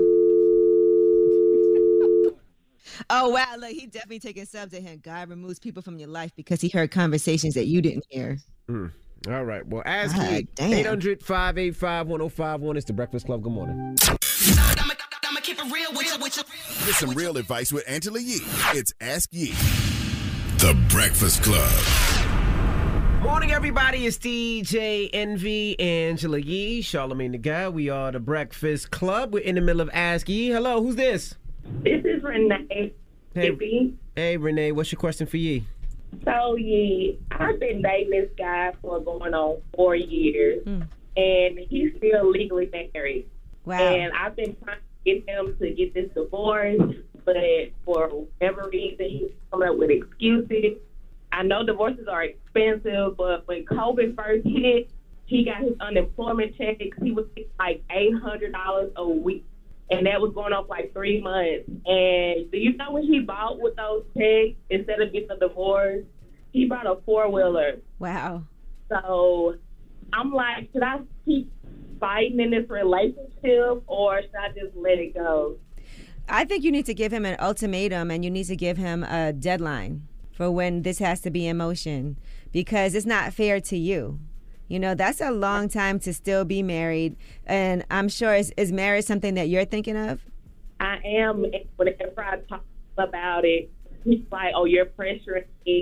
Oh wow! Look, he definitely taking subs at him. God removes people from your life because he heard conversations that you didn't hear. Mm. All right. Well, ask God me. damn. eight hundred, five eight five, one oh five one. It's the Breakfast Club. Good morning. Get some real advice with Angela Yee. It's Ask Yee. The Breakfast Club. Morning, everybody. It's D J Envy, Angela Yee, Charlamagne the Guy. We are the Breakfast Club. We're in the middle of Ask Yee. Hello, who's this? This is Renee. Hey, hey, Renee. What's your question for Yee? So, yeah, I've been dating this guy for going on four years, and he's still legally married. Wow. And I've been trying to get him to get this divorce, but for whatever reason, he's coming up with excuses. I know divorces are expensive, but when COVID first hit, he got his unemployment checks. He was getting like eight hundred dollars a week, and that was going on for like three months. And do you know what he bought with those checks instead of getting a divorce? He bought a four-wheeler. Wow. So I'm like, should I keep fighting in this relationship, or should I just let it go? I think you need to give him an ultimatum, and you need to give him a deadline for when this has to be in motion, because it's not fair to you. You know, that's a long time to still be married. And I'm sure, is, is marriage something that you're thinking of? I am. Whenever I talk about it, he's like, oh, you're pressuring me.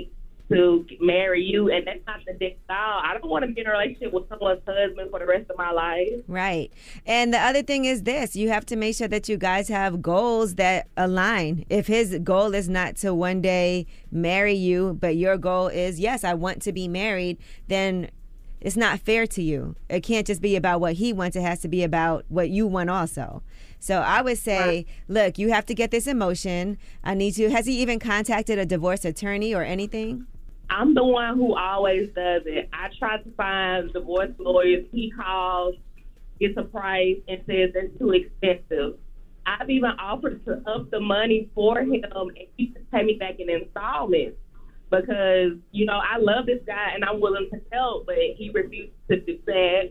to marry you, and that's not the dick style. I don't want to be in a relationship with someone's husband for the rest of my life. Right. And the other thing is this, you have to make sure that you guys have goals that align. If his goal is not to one day marry you, but your goal is, yes, I want to be married, then it's not fair to you. It can't just be about what he wants. It has to be about what you want also. So I would say, look, you have to get this emotion. I need to, has he even contacted a divorce attorney or anything? I'm the one who always does it. I try to find divorce lawyers. He calls, gets a price, and says that's too expensive. I've even offered to up the money for him, and he can pay me back in installments because, you know, I love this guy and I'm willing to help, but he refuses to do that.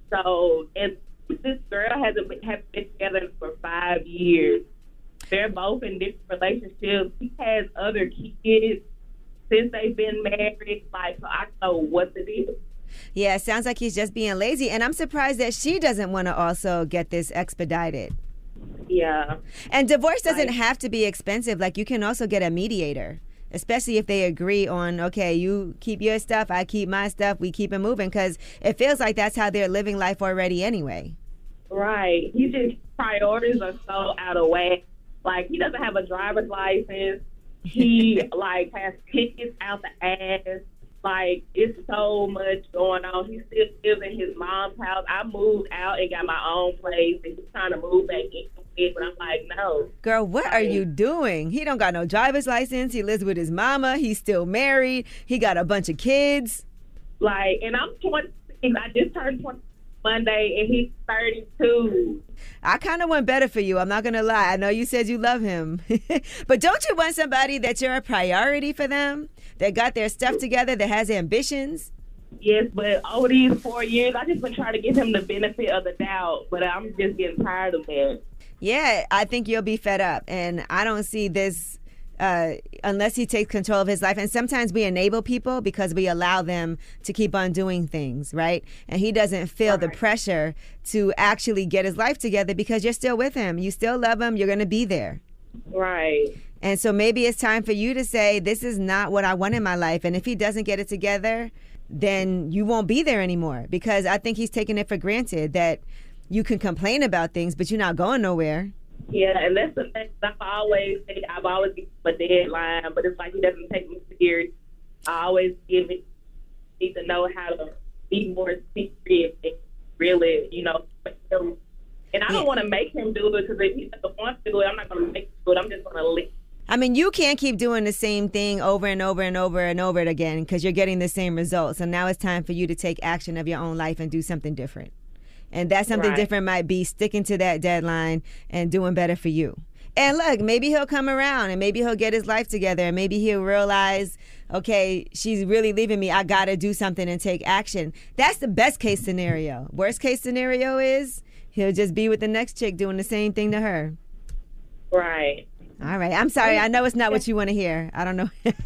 So, and this girl hasn't been, have been together for five years. They're both in different relationships. He has other kids since they've been married. Like, so I don't know what to do. Yeah, it sounds like he's just being lazy. And I'm surprised that she doesn't want to also get this expedited. Yeah. And divorce doesn't like, have to be expensive. Like, you can also get a mediator, especially if they agree on, okay, you keep your stuff, I keep my stuff, we keep it moving. Because it feels like that's how they're living life already anyway. Right. He just, priorities are so out of whack. Like, he doesn't have a driver's license. He, like, has tickets out the ass. Like, it's so much going on. He still lives in his mom's house. I moved out and got my own place, and he's trying to move back in, but I'm like, no. Girl, what are you doing? He don't got no driver's license. He lives with his mama. He's still married. He got a bunch of kids. Like, and I'm twenty-six. I just turned twenty Monday, and he's thirty-two. I kind of want better for you. I'm not going to lie. I know you said you love him. But don't you want somebody that you're a priority for them, that got their stuff together, that has ambitions? Yes, but over these four years, I just been trying to give him the benefit of the doubt, but I'm just getting tired of that. Yeah, I think you'll be fed up. And I don't see this uh, unless he takes control of his life. And sometimes we enable people because we allow them to keep on doing things, right? And he doesn't feel right. the pressure to actually get his life together because you're still with him. You still love him. You're going to be there. Right. And so maybe it's time for you to say, this is not what I want in my life. And if he doesn't get it together, then you won't be there anymore. Because I think he's taking it for granted that you can complain about things, but you're not going nowhere. Yeah, and that's the thing. I've always said, I've always given him a deadline, but it's like he doesn't take me serious. I always give it, need to know how to be more serious and really, you know, make him. And I don't yeah. want to make him do it because if he doesn't want to do it, I'm not going to make him do it. I'm just going to leave. I mean, you can't keep doing the same thing over and over and over and over again because you're getting the same results. So now it's time for you to take action of your own life and do something different. And that something right. different might be sticking to that deadline and doing better for you. And look, maybe he'll come around and maybe he'll get his life together and maybe he'll realize, okay, she's really leaving me. I got to do something and take action. That's the best case scenario. Worst case scenario is he'll just be with the next chick doing the same thing to her. Right. All right. I'm sorry. I know it's not what you want to hear. I don't know.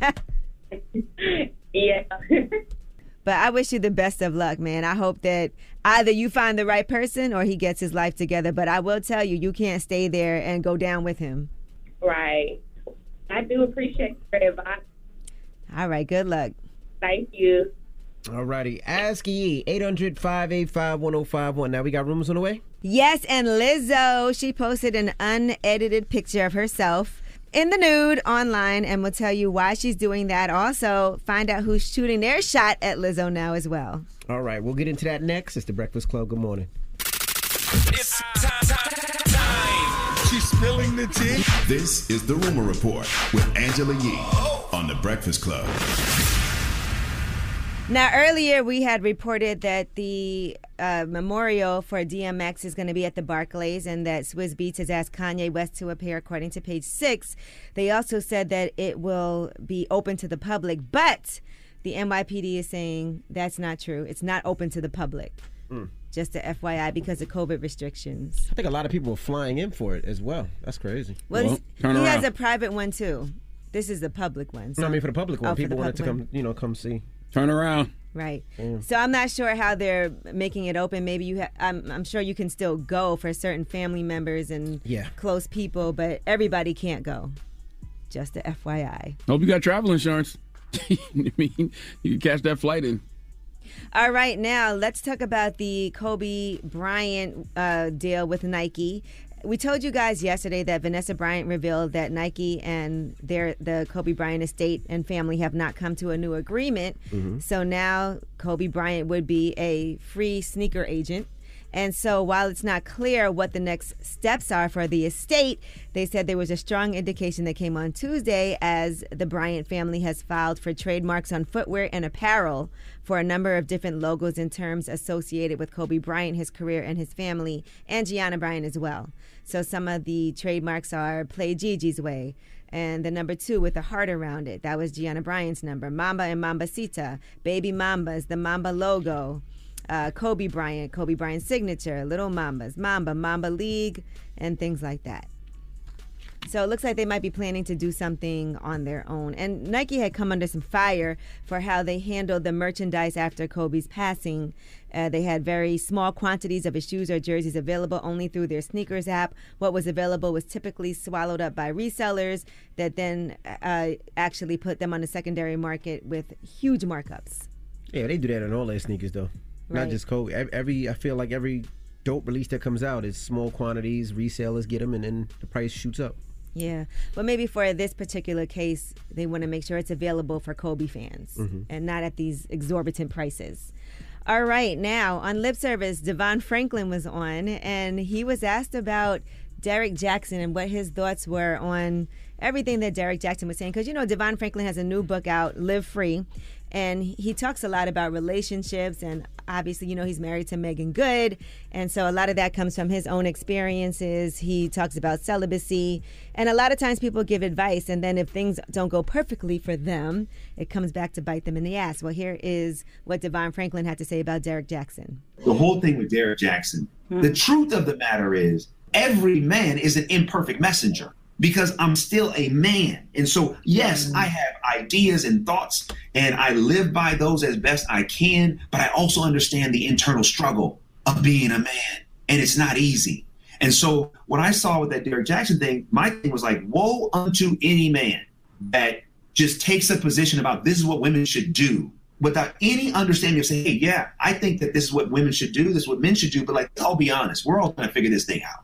Yeah. But I wish you the best of luck, man. I hope that either you find the right person or he gets his life together. But I will tell you, you can't stay there and go down with him. Right. I do appreciate your advice. All right. Good luck. Thank you. All righty. Ask Ye, eight hundred, five eight five, one oh five one. Now we got rumors on the way? Yes, and Lizzo, she posted an unedited picture of herself in the nude online, and we'll tell you why she's doing that. Also, find out who's shooting their shot at Lizzo now as well. All right, we'll get into that next. It's The Breakfast Club. Good morning. It's time, time, time. She's spilling the tea. This is The Rumor Report with Angela Yee on The Breakfast Club. Now, earlier we had reported that the uh, memorial for D M X is going to be at the Barclays and that Swizz Beatz has asked Kanye West to appear, according to Page Six. They also said that it will be open to the public, but the N Y P D is saying that's not true. It's not open to the public. Mm. Just a F Y I because of COVID restrictions. I think a lot of people are flying in for it as well. That's crazy. Well, Well, he turn around. has a private one too. This is the public one. No, I mean for the public one. Oh, for people the wanted to public come, you know, come see. Turn around. Right. Mm. So I'm not sure how they're making it open. Maybe you ha- I'm, I'm sure you can still go for certain family members and Yeah. close people, but everybody can't go. Just a F Y I. Hope you got travel insurance. I mean, you can catch that flight in. All right, now let's talk about the Kobe Bryant uh, deal with Nike. We told you guys yesterday that Vanessa Bryant revealed that Nike and their the Kobe Bryant estate and family have not come to a new agreement. Mm-hmm. So now Kobe Bryant would be a free sneaker agent. And so while it's not clear what the next steps are for the estate, they said there was a strong indication that came on Tuesday as the Bryant family has filed for trademarks on footwear and apparel for a number of different logos and terms associated with Kobe Bryant, his career, and his family, and Gianna Bryant as well. So some of the trademarks are Play Gigi's Way, and the number two with the heart around it. That was Gianna Bryant's number. Mamba and Mambacita, Baby Mambas, the Mamba logo. Uh, Kobe Bryant, Kobe Bryant's signature, Little Mambas, Mamba, Mamba League, and things like that. So it looks like they might be planning to do something on their own. And Nike had come under some fire for how they handled the merchandise after Kobe's passing. Uh, they had very small quantities of his shoes or jerseys available only through their sneakers app. What was available was typically swallowed up by resellers that then uh, actually put them on the secondary market with huge markups. Yeah, they do that on all their sneakers, though. Right. Not just Kobe. Every I feel like every dope release that comes out is small quantities. Resellers get them, and then the price shoots up. Yeah, but maybe for this particular case, they want to make sure it's available for Kobe fans mm-hmm. and not at these exorbitant prices. All right, now on Lip Service, Devon Franklin was on, and he was asked about Derek Jackson and what his thoughts were on everything that Derek Jackson was saying. Because, you know, Devon Franklin has a new book out, Live Free, and he talks a lot about relationships, and obviously, you know, he's married to Megan Good, and so a lot of that comes from his own experiences. He talks about celibacy, and a lot of times people give advice, and then if things don't go perfectly for them, it comes back to bite them in the ass. Well, here is what Devon Franklin had to say about Derek Jackson. The whole thing with Derek Jackson, hmm. the truth of the matter is, every man is an imperfect messenger. Because I'm still a man. And so, yes, I have ideas and thoughts, and I live by those as best I can, but I also understand the internal struggle of being a man, and it's not easy. And so what I saw with that Derek Jackson thing, my thing was like, woe unto any man that just takes a position about this is what women should do without any understanding of saying, hey, yeah, I think that this is what women should do, this is what men should do, but like, I'll be honest, we're all going to figure this thing out.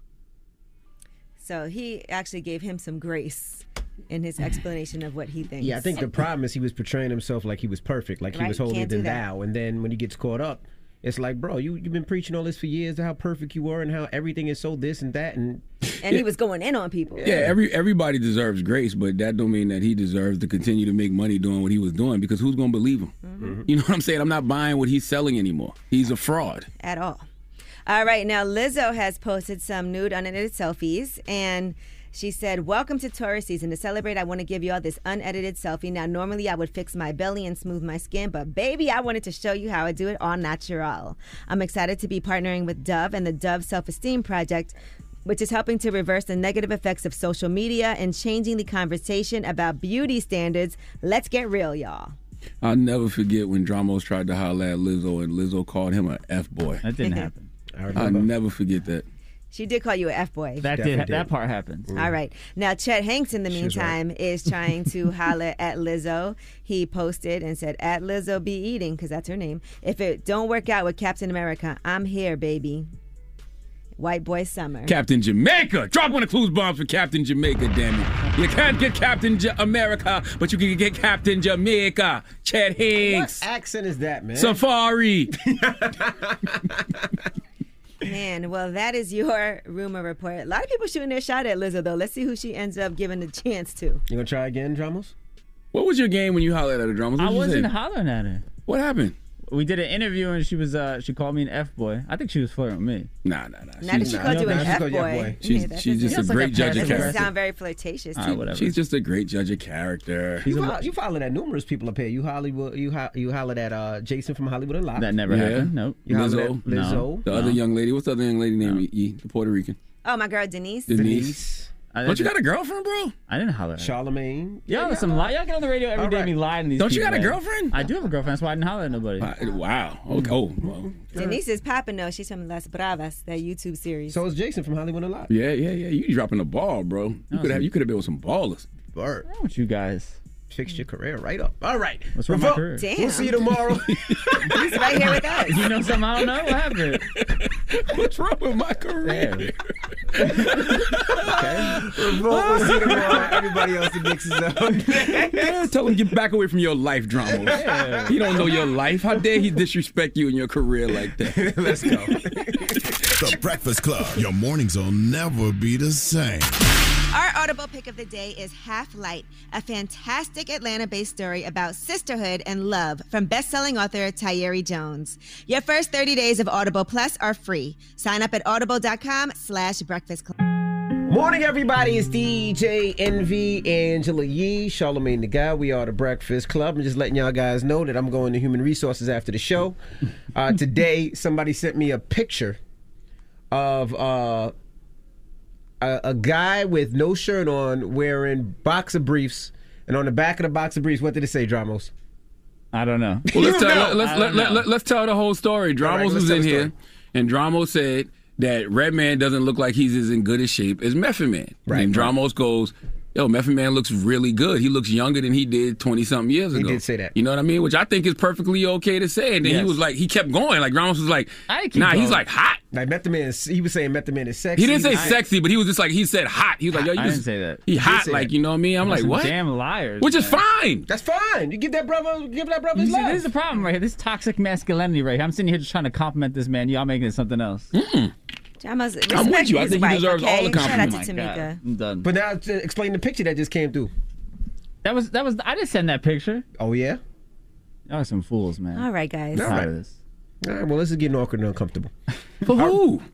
So he actually gave him some grace in his explanation of what he thinks. Yeah, I think the problem is he was portraying himself like he was perfect, like right? he was holier Can't than do that. thou. And then when he gets caught up, it's like, bro, you, you've been preaching all this for years, how perfect you were and how everything is so this and that. And and he was going in on people. Yeah, every everybody deserves grace, but that don't mean that he deserves to continue to make money doing what he was doing, because who's going to believe him? Mm-hmm. You know what I'm saying? I'm not buying what he's selling anymore. He's a fraud. At all. All right, now Lizzo has posted some nude unedited selfies, and she said, welcome to Taurus season. To celebrate, I want to give you all this unedited selfie. Now, normally I would fix my belly and smooth my skin, but baby, I wanted to show you how I do it all natural. I'm excited to be partnering with Dove and the Dove Self-Esteem Project, which is helping to reverse the negative effects of social media and changing the conversation about beauty standards. Let's get real, y'all. I'll never forget when Dramos tried to holler at Lizzo and Lizzo called him an F-boy. That didn't happen. I'll never forget that. She did call you an F-boy. That did, did. That part happened. Mm. All right. Now, Chet Hanks, in the meantime, right. is trying to holler at Lizzo. He posted and said, at Lizzo be eating, because that's her name. If it don't work out with Captain America, I'm here, baby. White boy summer. Captain Jamaica. Drop one of Clues bombs for Captain Jamaica, damn it. You can't get Captain J- America, but you can get Captain Jamaica. Chet Hanks. What accent is that, man? Safari. Man, well, that is your rumor report. A lot of people shooting their shot at Lizzo, though. Let's see who she ends up giving the chance to. You gonna try again, Dramos? What was your game when you hollered at her, Dramos? I wasn't hollering at her. What happened? We did an interview and she was uh, she called me an F-boy. I think she was flirting with me. Nah, nah, nah. Not that she called you an F-boy. She's, yeah, she's just a great like a judge of character. That sound very flirtatious, too. Right, whatever. She's just a great judge of character. You, ho- you hollered at numerous people up here. You Hollywood, you ho- you hollered at uh, Jason from Hollywood Unlocked. That never yeah. happened. Nope. You Lizzo. Lizzo. No. The no. other young lady. What's the other young lady name? No. E, the Puerto Rican. Oh, my girl Denise. Denise. Denise. Don't you got a girlfriend, bro? I didn't holler at her. Charlemagne. Y'all, yeah, some li- y'all get on the radio every day right. and be lying to these Don't people. Don't you got man. a girlfriend? I do have a girlfriend. That's why I didn't holler at nobody. Wow. Okay. Oh, well. Denise is popping, though. She's from Las Bravas, that YouTube series. So is Jason from Hollywood Unlocked. Yeah, yeah, yeah. You dropping the ball, bro. You could have. You could have been with some ballers. Bert. What's wrong with you guys? Fixed your career right up. All right. What's wrong with my career? Damn. We'll see you tomorrow. He's right here with us. You know something I don't know? What happened? What's wrong with my career? Okay. We'll see you tomorrow. Everybody else in Dixie Zone. Yeah, tell him get back away from your life drama. Yeah. He don't know your life. How dare he disrespect you in your career like that? Let's go. The Breakfast Club. Your mornings will never be the same. Our Audible pick of the day is Half Light, a fantastic Atlanta-based story about sisterhood and love from best-selling author Tayeri Jones. Your first thirty days of Audible Plus are free. Sign up at audible.com slash breakfast club. Morning, everybody. It's D J Envy, Angela Yee, Charlamagne the Guy. We are the Breakfast Club. I'm just letting y'all guys know that I'm going to Human Resources after the show. Uh, today, somebody sent me a picture of... Uh, A, a guy with no shirt on wearing boxer briefs, and on the back of the boxer briefs, what did it say, Dramos? I don't know. Well, let's, You tell, know. let's, I let, don't let, know. let, let's tell the whole story. Dramos All right, let's was tell in the here, story. and Dramos said that Redman doesn't look like he's as in good a shape as Method Man. Right, and right. Dramos goes, yo, Method Man looks really good. He looks younger than he did twenty-something years He ago. did say that. You know what I mean? Which I think is perfectly okay to say. And then he Yes. was like, he kept going. Like, Dramos was like, I keep nah, he's going. like hot. Like Method Man, is, he was saying Method Man is sexy. He didn't say I- sexy, but he was just like, he said hot. He was like, yo, you I just, didn't say that. He He did hot, say like, that. you know what I mean? I'm like, Some what? Damn liars. Which is man. fine. That's fine. You give that brother, give that brother You his see, love. this is the problem right here. This toxic masculinity right here. I'm sitting here just trying to compliment this man. Y'all making it something else. Mm-mm. I must I'm with respect you. I his think he wife, deserves okay? all the Shout out compliments. to Oh my God. Tamika. I'm done. But now, to explain the picture that just came through. That was that was. I didn't send that picture. Oh, yeah? Y'all are some fools, man. All right, guys. I'm All tired right. of this. All right, well, this is getting awkward and uncomfortable. For who?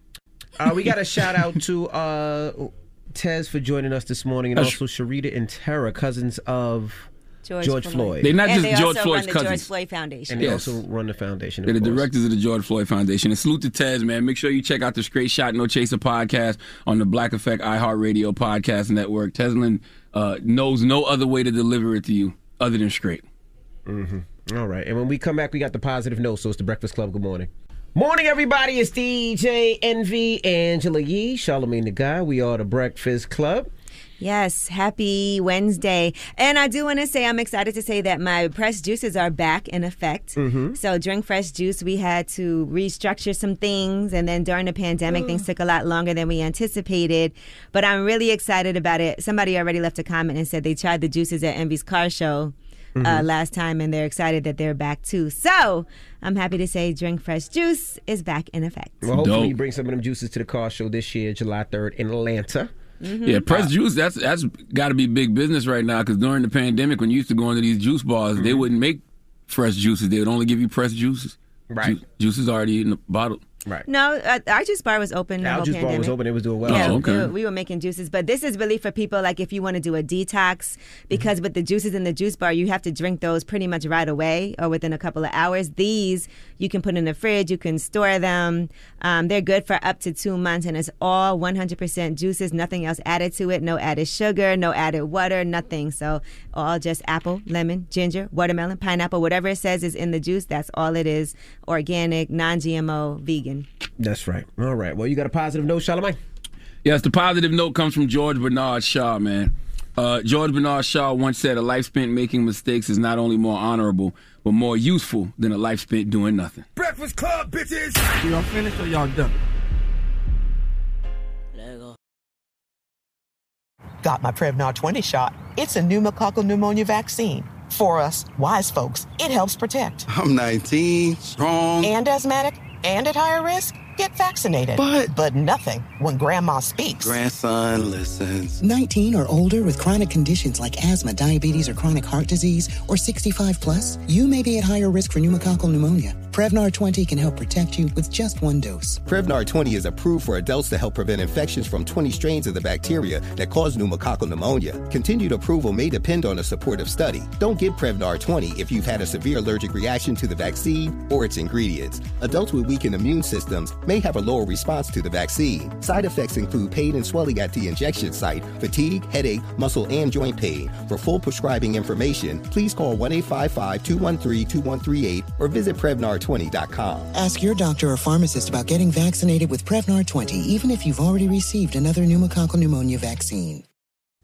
Uh, we got a shout out to uh, Tez for joining us this morning, and That's- also Sharita and Tara, cousins of George, George Floyd. Floyd. They're not And just they George also Floyd's run the cousins. George Floyd Foundation. And they Yes. also run the foundation. They're of the course. directors of the George Floyd Foundation. And salute to Tez, man. Make sure you check out the Straight Shot No Chaser podcast on the Black Effect iHeartRadio podcast network. Teslin uh, knows no other way to deliver it to you other than straight. Mm-hmm. All right. And when we come back, we got the positive note. So it's the Breakfast Club. Good morning. Morning, everybody. It's D J Envy, Angela Yee, Charlamagne the Guy. We are the Breakfast Club. Yes, happy Wednesday. And I do want to say I'm excited to say that my pressed juices are back in effect. Mm-hmm. So Drink Fresh Juice, we had to restructure some things. And then during the pandemic, things took a lot longer than we anticipated. But I'm really excited about it. Somebody already left a comment and said they tried the juices at Envy's car show uh, Mm-hmm. last time, and they're excited that they're back too. So I'm happy to say Drink Fresh Juice is back in effect. Well, hopefully Dope. you bring some of them juices to the car show this year, July third in Atlanta. Mm-hmm. Yeah, press juice, that's that's got to be big business right now because during the pandemic, when you used to go into these juice bars, they wouldn't make fresh juices. They would only give you pressed juices. Right. Ju- juice is already in the bottle. Right. No, uh, our juice bar was open. The Our whole juice bar pandemic. was open. It was doing well. Yeah, Oh, okay. we, were, we were making juices, but this is really for people like if you want to do a detox, because with the juices in the juice bar, you have to drink those pretty much right away or within a couple of hours. These you can put in the fridge, you can store them. Um, they're good for up to two months, and it's all one hundred percent juices, nothing else added to it, no added sugar, no added water, nothing. So all just apple, lemon, ginger, watermelon, pineapple, whatever it says is in the juice. That's all it is. Organic, non-G M O, vegan. That's right. All right. Well, you got a positive note, Charlamagne? Yes, the positive note comes from George Bernard Shaw, man. Uh, George Bernard Shaw once said, a life spent making mistakes is not only more honorable, but more useful than a life spent doing nothing. Breakfast Club, bitches! Y'all finished or y'all done? Got my Prevnar twenty shot. It's a pneumococcal pneumonia vaccine. For us, wise folks, it helps protect. I'm nineteen, strong. And asthmatic, and at higher risk, get vaccinated. But- But nothing when grandma speaks. Grandson listens. nineteen or older with chronic conditions like asthma, diabetes, or chronic heart disease, or sixty-five plus, you may be at higher risk for pneumococcal pneumonia. Prevnar twenty can help protect you with just one dose. Prevnar twenty is approved for adults to help prevent infections from twenty strains of the bacteria that cause pneumococcal pneumonia. Continued approval may depend on a supportive study. Don't get Prevnar twenty if you've had a severe allergic reaction to the vaccine or its ingredients. Adults with weakened immune systems may have a lower response to the vaccine. Side effects include pain and swelling at the injection site, fatigue, headache, muscle, and joint pain. For full prescribing information, please call one eight five five, two one three, two one three eight or visit Prevnar twenty dot com. Ask your doctor or pharmacist about getting vaccinated with Prevnar twenty, even if you've already received another pneumococcal pneumonia vaccine.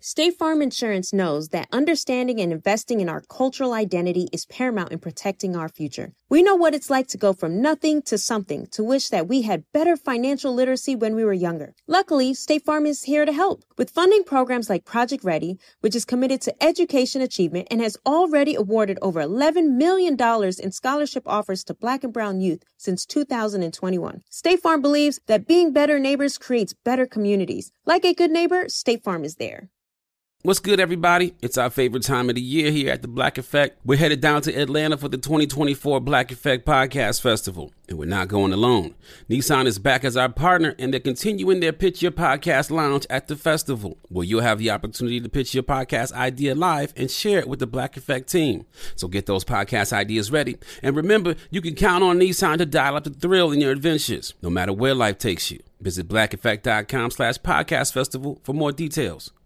State Farm Insurance knows that understanding and investing in our cultural identity is paramount in protecting our future. We know what it's like to go from nothing to something, to wish that we had better financial literacy when we were younger. Luckily, State Farm is here to help with funding programs like Project Ready, which is committed to education achievement and has already awarded over eleven million dollars in scholarship offers to Black and brown youth since two thousand twenty-one. State Farm believes that being better neighbors creates better communities. Like a good neighbor, State Farm is there. What's good, everybody? It's our favorite time of the year here at the Black Effect. We're headed down to Atlanta for the twenty twenty-four Black Effect Podcast Festival, and we're not going alone. Nissan is back as our partner, and they're continuing their Pitch Your Podcast Lounge at the festival, where you'll have the opportunity to pitch your podcast idea live and share it with the Black Effect team. So get those podcast ideas ready. And remember, you can count on Nissan to dial up the thrill in your adventures, no matter where life takes you. Visit black effect dot com slash podcast festival for more details.